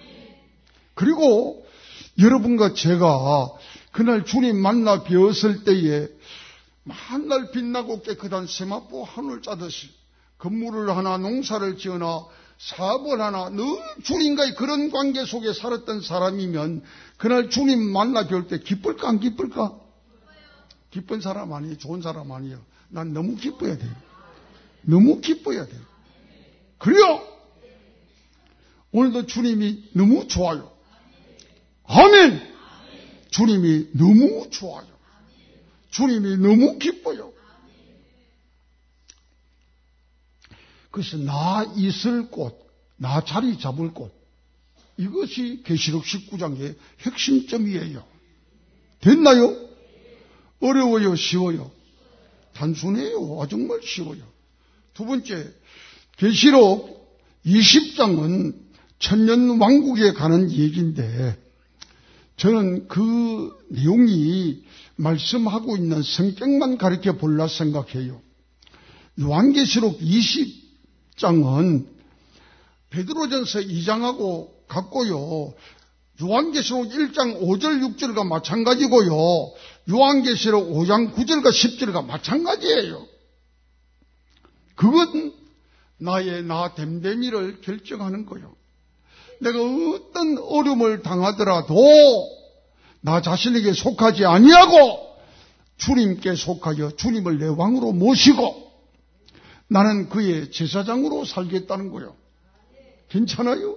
Speaker 1: 그리고 여러분과 제가 그날 주님 만나 뵈었을 때에 만날 빛나고 깨끗한 세마포 하늘 짜듯이 건물을 하나 농사를 지어나 사업을 하나 늘 주님과의 그런 관계 속에 살았던 사람이면 그날 주님 만나 뵐 때 기쁠까 안 기쁠까? 기쁜 사람 아니에요. 좋은 사람 아니에요. 난 너무 기뻐야 돼요. 너무 기뻐야 돼요. 그래요. 오늘도 주님이 너무 좋아요. 아멘. 주님이 너무 좋아요. 주님이 너무 기뻐요. 그래서 나 있을 곳, 나 자리 잡을 곳, 이것이 계시록 십구 장의 핵심점이에요. 됐나요? 어려워요? 쉬워요? 단순해요. 아, 정말 쉬워요. 두 번째, 계시록 이십 장은 천년 왕국에 가는 얘기인데 저는 그 내용이 말씀하고 있는 성격만 가르쳐 볼라 생각해요. 요한계시록 이십 장은 베드로전서 이 장하고 같고요. 요한계시록 일 장 오 절 육 절과 마찬가지고요. 요한계시록 오 장 구 절과 십 절과 마찬가지예요. 그건 나의 나 됨됨이를 결정하는 거예요. 내가 어떤 어려움을 당하더라도 나 자신에게 속하지 아니하고 주님께 속하여 주님을 내 왕으로 모시고 나는 그의 제사장으로 살겠다는 거예요. 괜찮아요?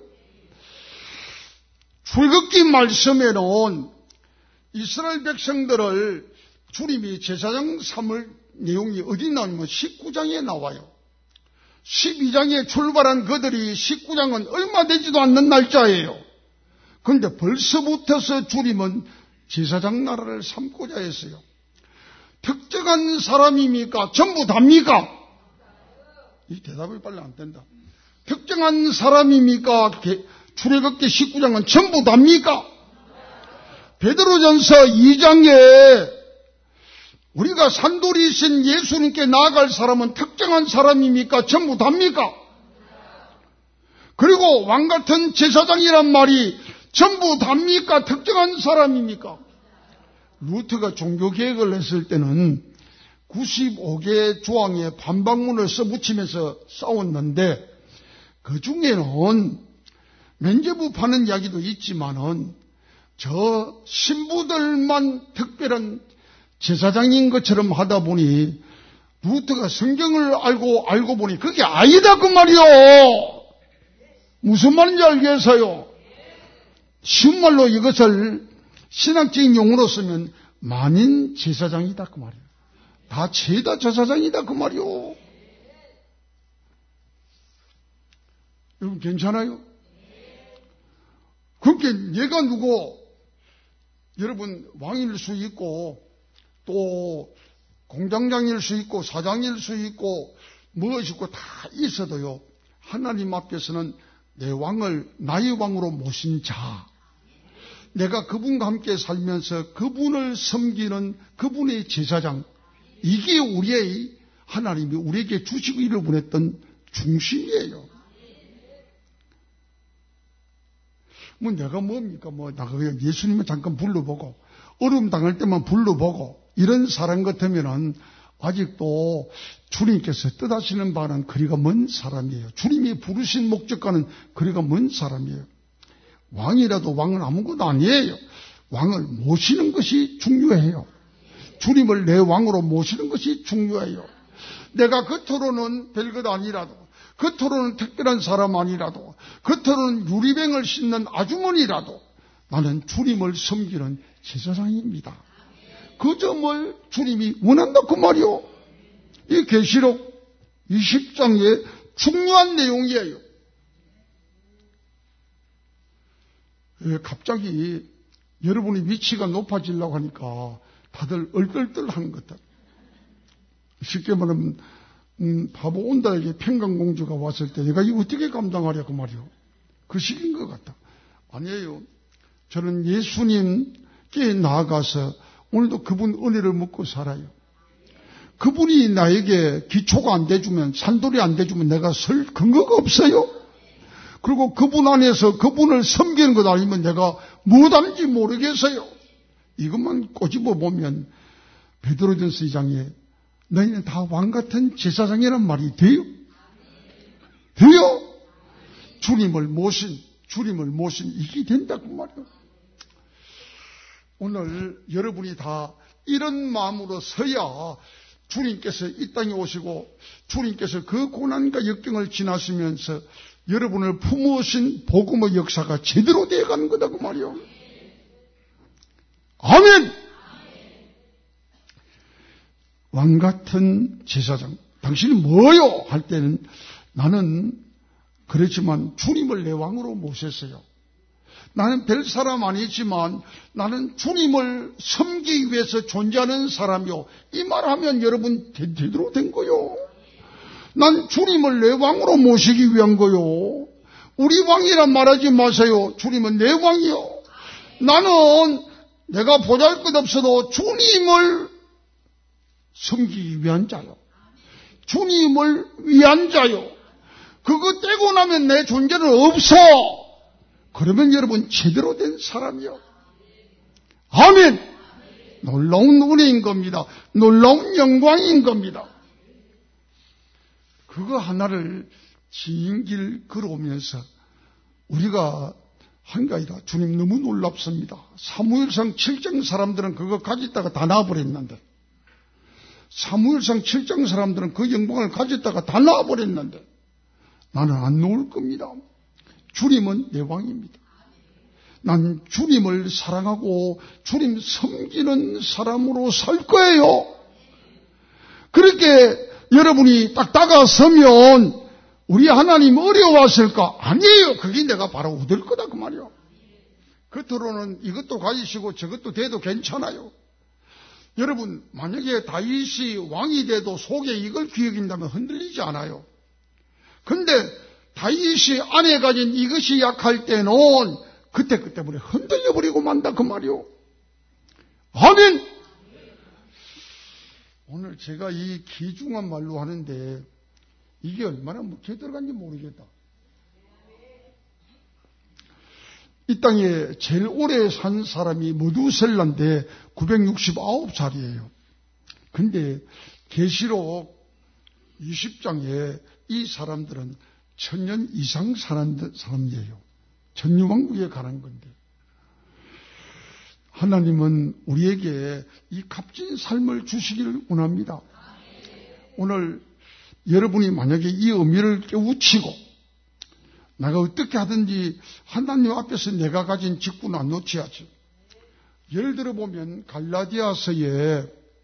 Speaker 1: 출애굽기 말씀에는 이스라엘 백성들을 주님이 제사장 삼을 내용이 어디 나오냐면 십구 장에 나와요. 십이 장에 출발한 그들이 십구 장은 얼마 되지도 않는 날짜예요. 그런데 벌써부터서 주님은 제사장 나라를 삼고자 했어요. 특정한 사람입니까? 전부 답니까? 이 대답이 빨리 안 된다. 특정한 사람입니까? 출애굽기 십구 장은 전부 답니까? 베드로전서 이 장에 우리가 산돌이신 예수님께 나아갈 사람은 특정한 사람입니까? 전부 답니까? 그리고 왕같은 제사장이란 말이 전부 답니까? 특정한 사람입니까? 루터가 종교개혁을 했을 때는 구십오 개 조항에 반박문을 써붙이면서 싸웠는데 그 중에는 면죄부 파는 이야기도 있지만은 저 신부들만 특별한 제사장인 것처럼 하다 보니 루터가 성경을 알고 알고 보니 그게 아니다 그 말이요. 무슨 말인지 알겠어요? 쉬운 말로 이것을 신학적인 용어로 쓰면 만인 제사장이다 그 말이에요. 다 죄다 제사장이다 그 말이요. 여러분 괜찮아요? 그렇게 얘가 누구 여러분 왕일 수 있고 또 공장장일 수 있고 사장일 수 있고 무엇이 있고 다 있어도요. 하나님 앞에서는 내 왕을 나의 왕으로 모신 자, 내가 그분과 함께 살면서 그분을 섬기는 그분의 제사장, 이게 우리의 하나님이 우리에게 주시고 이를 보냈던 중심이에요. 뭐 내가 뭡니까? 뭐 나가 그냥 예수님을 잠깐 불러보고 어려움 당할 때만 불러보고 이런 사람 같으면은 아직도 주님께서 뜻하시는 바는 거리가 먼 사람이에요. 주님이 부르신 목적과는 거리가 먼 사람이에요. 왕이라도 왕은 아무것도 아니에요. 왕을 모시는 것이 중요해요. 주님을 내 왕으로 모시는 것이 중요해요. 내가 겉으로는 별것 아니라도, 겉으로는 특별한 사람 아니라도, 겉으로는 유리병을 씻는 아주머니라도 나는 주님을 섬기는 제사장입니다. 그 점을 주님이 원한다 그 말이요. 이 계시록 이십 장의 중요한 내용이에요. 갑자기 여러분의 위치가 높아지려고 하니까 다들 얼떨떨하는 것 같다. 쉽게 말하면 음, 바보 온다에게 평강공주가 왔을 때 내가 이거 어떻게 감당하랴 그 말이요. 그 식인 것 같다. 아니에요. 저는 예수님께 나아가서 오늘도 그분 은혜를 묻고 살아요. 그분이 나에게 기초가 안 돼주면, 산돌이 안 돼주면 내가 설 근거가 없어요. 그리고 그분 안에서 그분을 섬기는 것 아니면 내가 무엇하는지 모르겠어요. 이것만 꼬집어 보면 베드로전서 이 장에 너희는 다 왕같은 제사장이란 말이 돼요? 돼요? 주님을 모신, 주님을 모신 이게 된다고 말이에요. 오늘 여러분이 다 이런 마음으로 서야 주님께서 이 땅에 오시고 주님께서 그 고난과 역경을 지나시면서 여러분을 품으신 복음의 역사가 제대로 되어가는 거다 그 말이요. 아멘. 왕같은 제사장, 당신이 뭐요? 할 때는 나는 그렇지만 주님을 내 왕으로 모셨어요. 나는 별 사람 아니지만 나는 주님을 섬기기 위해서 존재하는 사람이요. 이 말하면 여러분 제대로 된 거요. 난 주님을 내 왕으로 모시기 위한 거요. 우리 왕이란 말하지 마세요. 주님은 내 왕이요. 나는 내가 보잘것없어도 주님을 섬기기 위한 자요. 주님을 위한 자요. 그거 떼고 나면 내 존재는 없어. 그러면 여러분 제대로 된 사람이요. 아멘. 놀라운 은혜인 겁니다. 놀라운 영광인 겁니다. 그거 하나를 긴 길 걸어오면서 우리가 한가위다. 주님 너무 놀랍습니다. 사무엘상 칠 장 사람들은 그거 가졌다가 다 놔버렸는데, 사무엘상 칠 장 사람들은 그 영광을 가졌다가 다 놔버렸는데 나는 안 놓을 겁니다. 주님은 내 왕입니다. 난 주님을 사랑하고 주님 섬기는 사람으로 살 거예요. 그렇게 여러분이 딱 다가서면 우리 하나님 어려웠을까? 아니에요. 그게 내가 바로 얻을 거다 그 말이요. 겉으로는 이것도 가지시고 저것도 돼도 괜찮아요. 여러분 만약에 다윗이 왕이 돼도 속에 이걸 기억인다면 흔들리지 않아요. 근데 다윗이 안에 가진 이것이 약할 때는 그때 그 때문에 흔들려 버리고 만다 그 말이요. 아멘. 오늘 제가 이 귀중한 말로 하는데 이게 얼마나 묵혀 들어간지 모르겠다. 이 땅에 제일 오래 산 사람이 무두셀라인데 구백육십구 살이에요. 근데 계시록 이십 장에 이 사람들은 천년 이상 사는 사람이에요. 천유왕국에 가는 건데. 하나님은 우리에게 이 값진 삶을 주시기를 원합니다. 오늘 여러분이 만약에 이 의미를 깨우치고 내가 어떻게 하든지 하나님 앞에서 내가 가진 직분은 안 놓쳐야지. 예를 들어 보면 갈라디아서에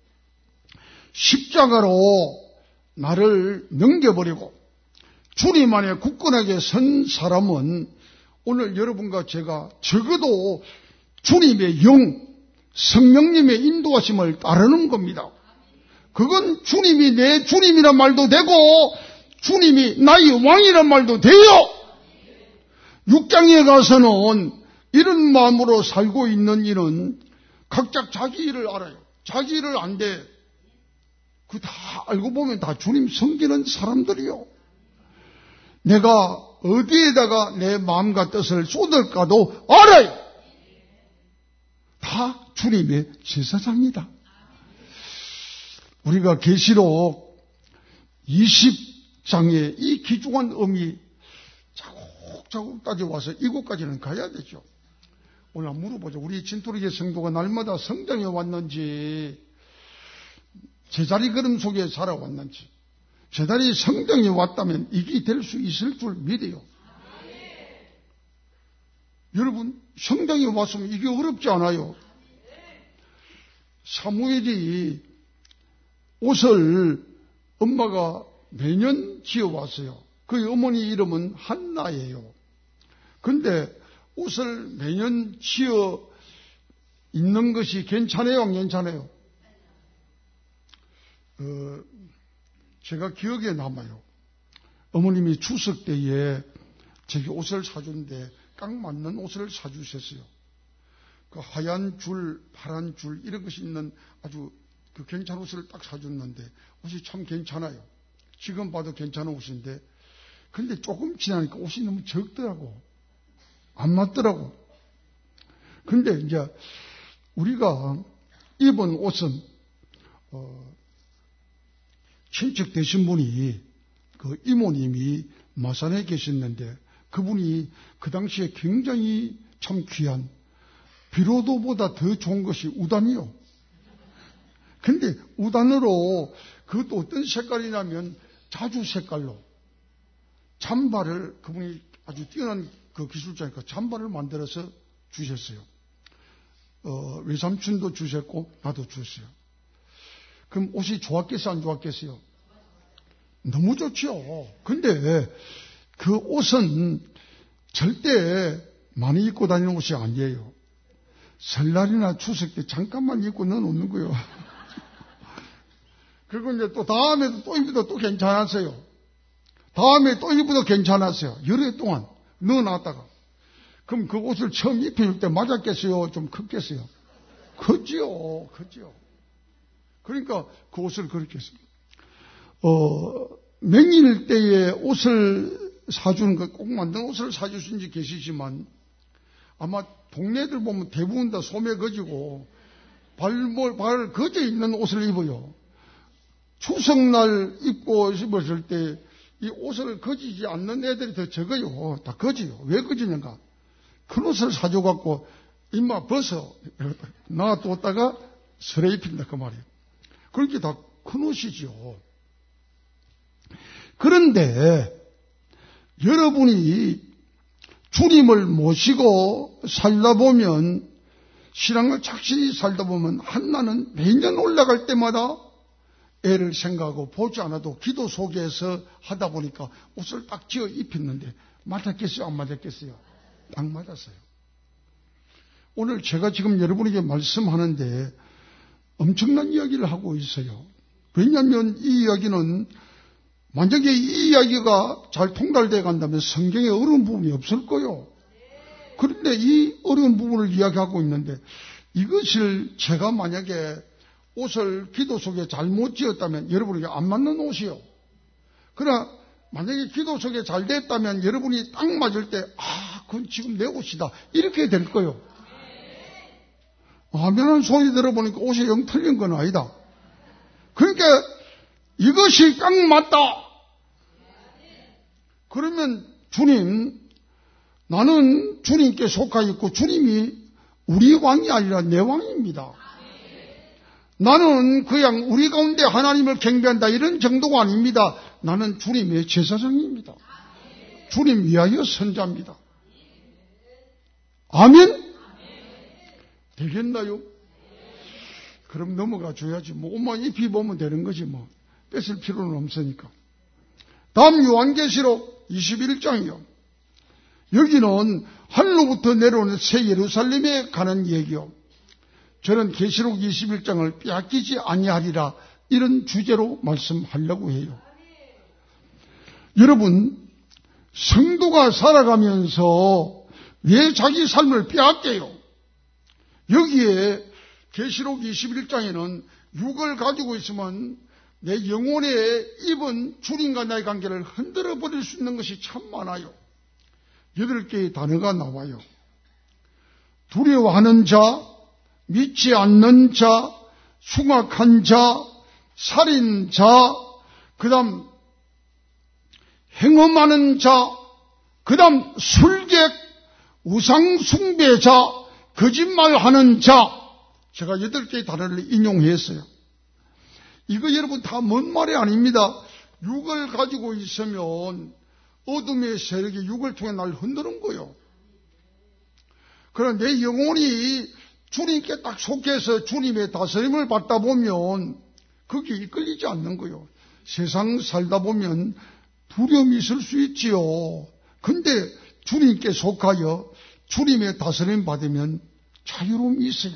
Speaker 1: 십자가로 나를 넘겨버리고 주님 안에 굳건하게 선 사람은 오늘 여러분과 제가 적어도 주님의 영, 성령님의 인도하심을 따르는 겁니다. 그건 주님이 내 주님이란 말도 되고 주님이 나의 왕이란 말도 돼요. 육장에 가서는 이런 마음으로 살고 있는 이는 각자 자기 일을 알아요. 자기 일을 안 돼. 그 다 알고 보면 다 주님 섬기는 사람들이요. 내가 어디에다가 내 마음과 뜻을 쏟을까도 알아요. 다 주님의 제사장이다. 우리가 계시록 이십 장의 이 귀중한 의미 자국자국 따져와서 이곳까지는 가야 되죠. 오늘 한번 물어보죠. 우리 진토리계 성도가 날마다 성장해 왔는지 제자리 걸음 속에 살아왔는지 제자리 성장해 왔다면 이게 될 수 있을 줄 믿어요. 여러분 성장해 왔으면 이게 어렵지 않아요. 사무엘이 옷을 엄마가 매년 지어왔어요. 그 어머니 이름은 한나예요. 근데 옷을 매년 지어 입는 것이 괜찮아요? 안 괜찮아요? 어, 제가 기억에 남아요. 어머님이 추석 때에 제게 옷을 사준데 딱 맞는 옷을 사주셨어요. 그 하얀 줄, 파란 줄 이런 것이 있는 아주 그 괜찮은 옷을 딱 사줬는데 옷이 참 괜찮아요. 지금 봐도 괜찮은 옷인데 근데 조금 지나니까 옷이 너무 적더라고. 안 맞더라고. 근데 이제 우리가 입은 옷은 어, 친척 되신 분이 그 이모님이 마산에 계셨는데 그분이 그 당시에 굉장히 참 귀한 비로도보다 더 좋은 것이 우단이요. 근데 우단으로 그것도 어떤 색깔이냐면 자주 색깔로 잠바를 그분이 아주 뛰어난 그 기술자니까 잠바를 만들어서 주셨어요. 어, 외삼촌도 주셨고 나도 줬어요. 그럼 옷이 좋았겠어요? 안 좋았겠어요? 너무 좋죠. 근데 그 옷은 절대 많이 입고 다니는 옷이 아니에요. 설날이나 추석 때 잠깐만 입고 넣어놓는 거예요. 그리고 이제 또 다음에도 또 입어도 또 괜찮았어요. 다음에 또 입어도 괜찮았어요. 여러 해 동안 넣어놨다가. 그럼 그 옷을 처음 입혀줄 때 맞았겠어요? 좀 컸겠어요? 컸지요. 컸지요. 그러니까 그 옷을 그렇게 했습니다. 어, 맹일 때에 옷을 사주는 거, 꼭 만든 옷을 사주신 지 계시지만 아마 동네들 보면 대부분 다 소매 거지고 발볼, 발 거져 있는 옷을 입어요. 추석날 입고 입었을 때 이 옷을 거지지 않는 애들이 더 적어요. 다 거지요. 왜 거지는가? 큰 옷을 사줘갖고 임마 벗어 놔뒀다가 설에 입힌다 그 말이에요. 그렇게 다 큰 옷이죠. 그런데 여러분이 주님을 모시고 살다 보면 신앙을 착실히 살다 보면 한나는 매년 올라갈 때마다 애를 생각하고 보지 않아도 기도 속에서 하다 보니까 옷을 딱 지어 입혔는데 맞았겠어요? 안 맞았겠어요? 딱 맞았어요. 오늘 제가 지금 여러분에게 말씀하는데 엄청난 이야기를 하고 있어요. 왜냐하면 이 이야기는 만약에 이 이야기가 잘 통달되어 간다면 성경에 어려운 부분이 없을 거요. 그런데 이 어려운 부분을 이야기하고 있는데 이것을 제가 만약에 옷을 기도 속에 잘못 지었다면 여러분에게 안 맞는 옷이요. 그러나 만약에 기도 속에 잘 됐다면 여러분이 딱 맞을 때 아, 그건 지금 내 옷이다. 이렇게 될 거요. 아멘한 소리 들어보니까 옷이 영 틀린 건 아니다. 그러니까 이것이 딱 맞다. 그러면 주님, 나는 주님께 속하 있고 주님이 우리 왕이 아니라 내 왕입니다. 나는 그냥 우리 가운데 하나님을 경배한다 이런 정도가 아닙니다. 나는 주님의 제사장입니다. 주님 위하여 선자입니다. 아멘? 되겠나요? 그럼 넘어가 줘야지. 뭐 옷만 입혀보면 되는 거지 뭐. 뺏을 필요는 없으니까. 다음 요한계시록 이십일 장이요. 여기는 하늘로부터 내려오는 새 예루살렘에 가는 얘기요. 저는 계시록 이십일 장을 빼앗기지 아니하리라 이런 주제로 말씀하려고 해요. 여러분, 성도가 살아가면서 왜 자기 삶을 빼앗겨요? 여기에 계시록 이십일 장에는 육을 가지고 있으면 내 영혼에 입은 주님과 나의 관계를 흔들어 버릴 수 있는 것이 참 많아요. 여덟 개의 단어가 나와요. 두려워하는 자, 믿지 않는 자, 흉악한 자, 살인자, 그 다음 행음하는 자, 그 다음 술객, 우상숭배자, 거짓말하는 자. 제가 여덟 개의 단어를 인용했어요. 이거 여러분 다 뭔 말이 아닙니다. 육을 가지고 있으면 어둠의 세력이 육을 통해 날 흔드는 거예요. 그러나 내 영혼이 주님께 딱 속해서 주님의 다스림을 받다 보면 거기에 이끌리지 않는 거예요. 세상 살다 보면 두려움이 있을 수 있지요. 근데 주님께 속하여 주님의 다스림 받으면 자유로움이 있어요.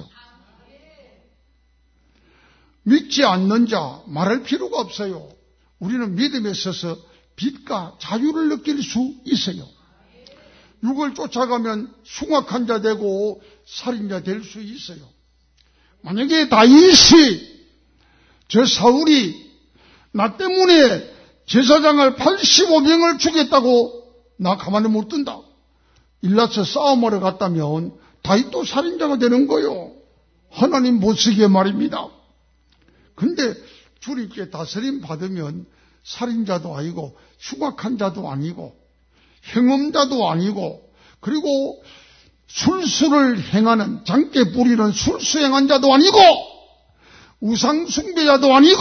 Speaker 1: 믿지 않는 자 말할 필요가 없어요. 우리는 믿음에 있어서 빛과 자유를 느낄 수 있어요. 육을 쫓아가면 흉악한 자 되고 살인자 될 수 있어요. 만약에 다윗이, 저 사울이 나 때문에 제사장을 팔십오 명을 죽였다고 나 가만히 못 둔다. 일나서 싸움하러 갔다면 다윗도 살인자가 되는 거요. 하나님 못 쓰게 말입니다. 근데 주님께 다스림 받으면 살인자도 아니고 흉악한 자도 아니고 행음자도 아니고 그리고 술수를 행하는 장깨 부리는 술수행한 자도 아니고 우상숭배자도 아니고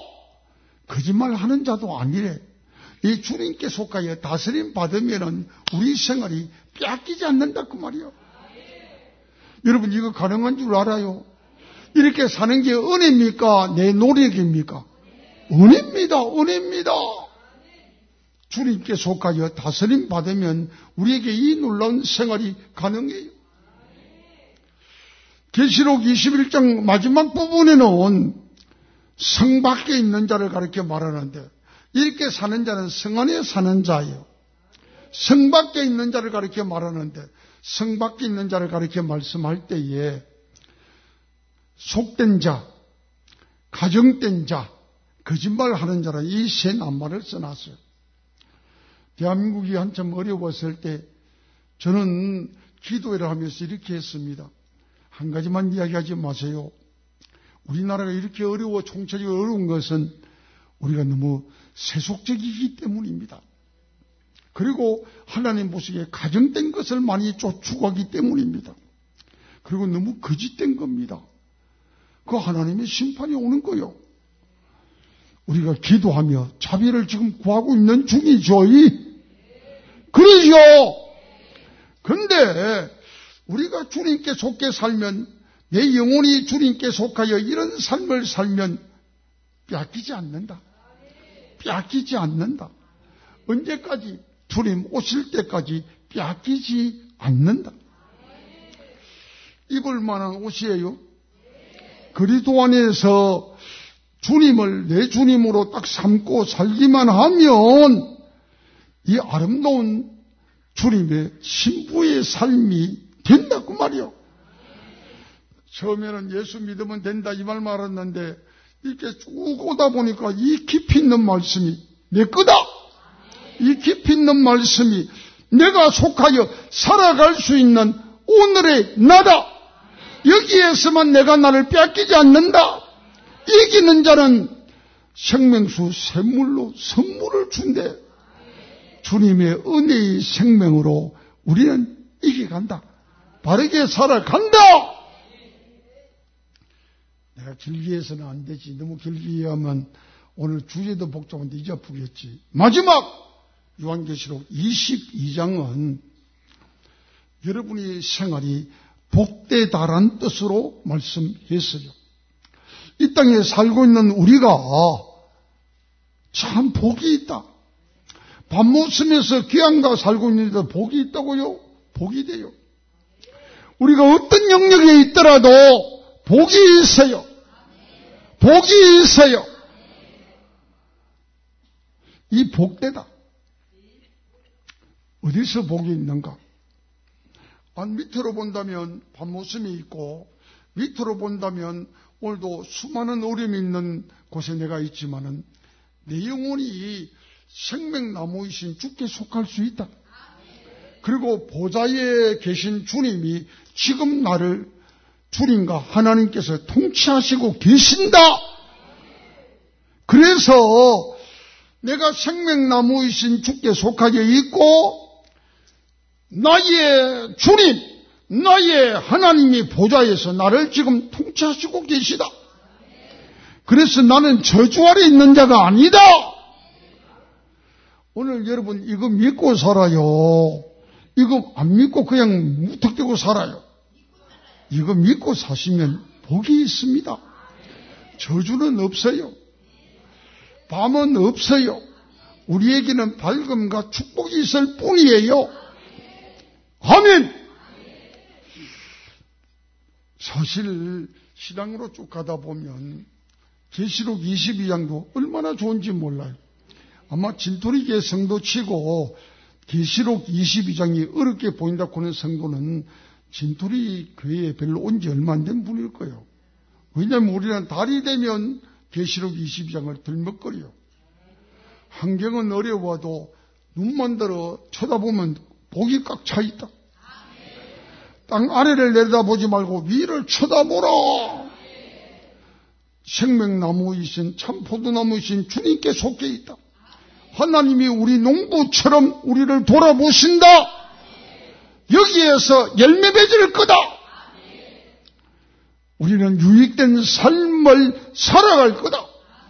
Speaker 1: 거짓말하는 자도 아니래. 이 주님께 속하여 다스림 받으면은 우리 생활이 빼앗기지 않는다 그 말이요. 여러분 이거 가능한 줄 알아요? 이렇게 사는 게 은혜입니까? 내 노력입니까? 은혜입니다. 은혜입니다. 주님께 속하여 다스림 받으면 우리에게 이 놀라운 생활이 가능해요. 계시록 이십일 장 마지막 부분에는 성 밖에 있는 자를 가리켜 말하는데 이렇게 사는 자는 성 안에 사는 자예요. 성 밖에 있는 자를 가리켜 말하는데 성 밖에 있는 자를 가리켜 말씀할 때에 속된 자, 가정된 자, 거짓말하는 자라 이 세 낱말을 써놨어요. 대한민국이 한참 어려웠을 때 저는 기도회를 하면서 이렇게 했습니다. 한 가지만 이야기하지 마세요. 우리나라가 이렇게 어려워 총체적으로 어려운 것은 우리가 너무 세속적이기 때문입니다. 그리고 하나님 보시기에 가정된 것을 많이 쫓아가기 때문입니다. 그리고 너무 거짓된 겁니다. 그 하나님의 심판이 오는 거요. 우리가 기도하며 자비를 지금 구하고 있는 중이죠. 그러죠. 그런데 우리가 주님께 속해 살면 내 영혼이 주님께 속하여 이런 삶을 살면 빼앗기지 않는다. 빼앗기지 않는다. 언제까지? 주님 오실 때까지 빼앗기지 않는다. 입을 만한 옷이에요. 그리스도 안에서 주님을 내 주님으로 딱 삼고 살기만 하면 이 아름다운 주님의 신부의 삶이 된다고 말이요. 처음에는 예수 믿으면 된다 이 말 말았는데 이렇게 쭉 오다 보니까 이 깊이 있는 말씀이 내 거다. 이 깊이 있는 말씀이 내가 속하여 살아갈 수 있는 오늘의 나다. 여기에서만 내가 나를 뺏기지 않는다. 이기는 자는 생명수 샘물로 선물을 준대. 주님의 은혜의 생명으로 우리는 이겨간다. 바르게 살아간다. 내가 길게 해서는 안 되지. 너무 길게 하면 오늘 주제도 복잡한데 이제 아프겠지. 마지막 요한계시록 이십이 장은 여러분의 생활이 복되다란 뜻으로 말씀했어요. 이 땅에 살고 있는 우리가 참 복이 있다. 밤모섬에서 귀양가 살고 있는데 복이 있다고요? 복이 돼요. 우리가 어떤 영역에 있더라도 복이 있어요. 복이 있어요. 이 복되다. 어디서 복이 있는가? 아, 밑으로 본다면 밤모섬이 있고, 밑으로 본다면 오늘도 수많은 어려움이 있는 곳에 내가 있지만은 내 영혼이 생명나무이신 주께 속할 수 있다. 그리고 보좌에 계신 주님이 지금 나를 주님과 하나님께서 통치하시고 계신다. 그래서 내가 생명나무이신 주께 속하게 있고 나의 주님, 나의 하나님이 보좌에서 나를 지금 통치하시고 계시다. 그래서 나는 저주 아래 있는 자가 아니다. 오늘 여러분 이거 믿고 살아요. 이거 안 믿고 그냥 무턱대고 살아요. 이거 믿고 사시면 복이 있습니다. 저주는 없어요. 밤은 없어요. 우리에게는 밝음과 축복이 있을 뿐이에요. 아멘. 사실 신앙으로 쭉 가다 보면 계시록 이십이 장도 얼마나 좋은지 몰라요. 아마 진토리교회 성도 치고 계시록 이십이 장이 어렵게 보인다고 하는 성도는 진토리 교회에 별로 온 지 얼마 안 된 분일 거예요. 왜냐하면 우리는 달이 되면 계시록 이십이 장을 들먹거려요. 환경은 어려워도 눈만 들어 쳐다보면 복이 꽉 차 있다. 땅 아래를 내려다보지 말고 위를 쳐다보라. 생명나무이신 참 포도나무이신 주님께 속해 있다. 하나님이 우리 농부처럼 우리를 돌아보신다. 여기에서 열매 맺을 거다. 우리는 유익된 삶을 살아갈 거다.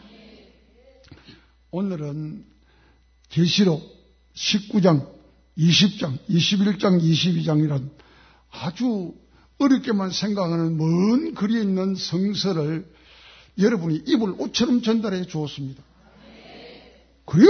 Speaker 1: 오늘은 계시록 십구 장, 이십 장, 이십일 장, 이십이 장이란 아주 어렵게만 생각하는 먼 거리에 있는 성서를 여러분이 입을 옷처럼 전달해 주었습니다. 그리고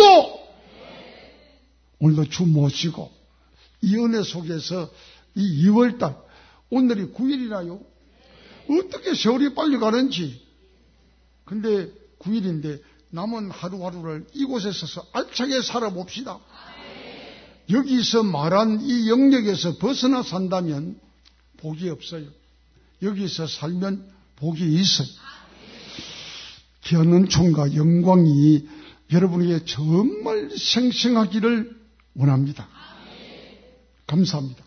Speaker 1: 오늘도 주 모시고 이 은혜 속에서 이 이월달 오늘이 구 일이나요? 어떻게 세월이 빨리 가는지. 근데 구 일인데 남은 하루하루를 이곳에 서서 알차게 살아봅시다. 여기서 말한 이 영역에서 벗어나 산다면 복이 없어요. 여기서 살면 복이 있어요. 귀한 은총과 영광이 여러분에게 정말 생생하기를 원합니다. 감사합니다.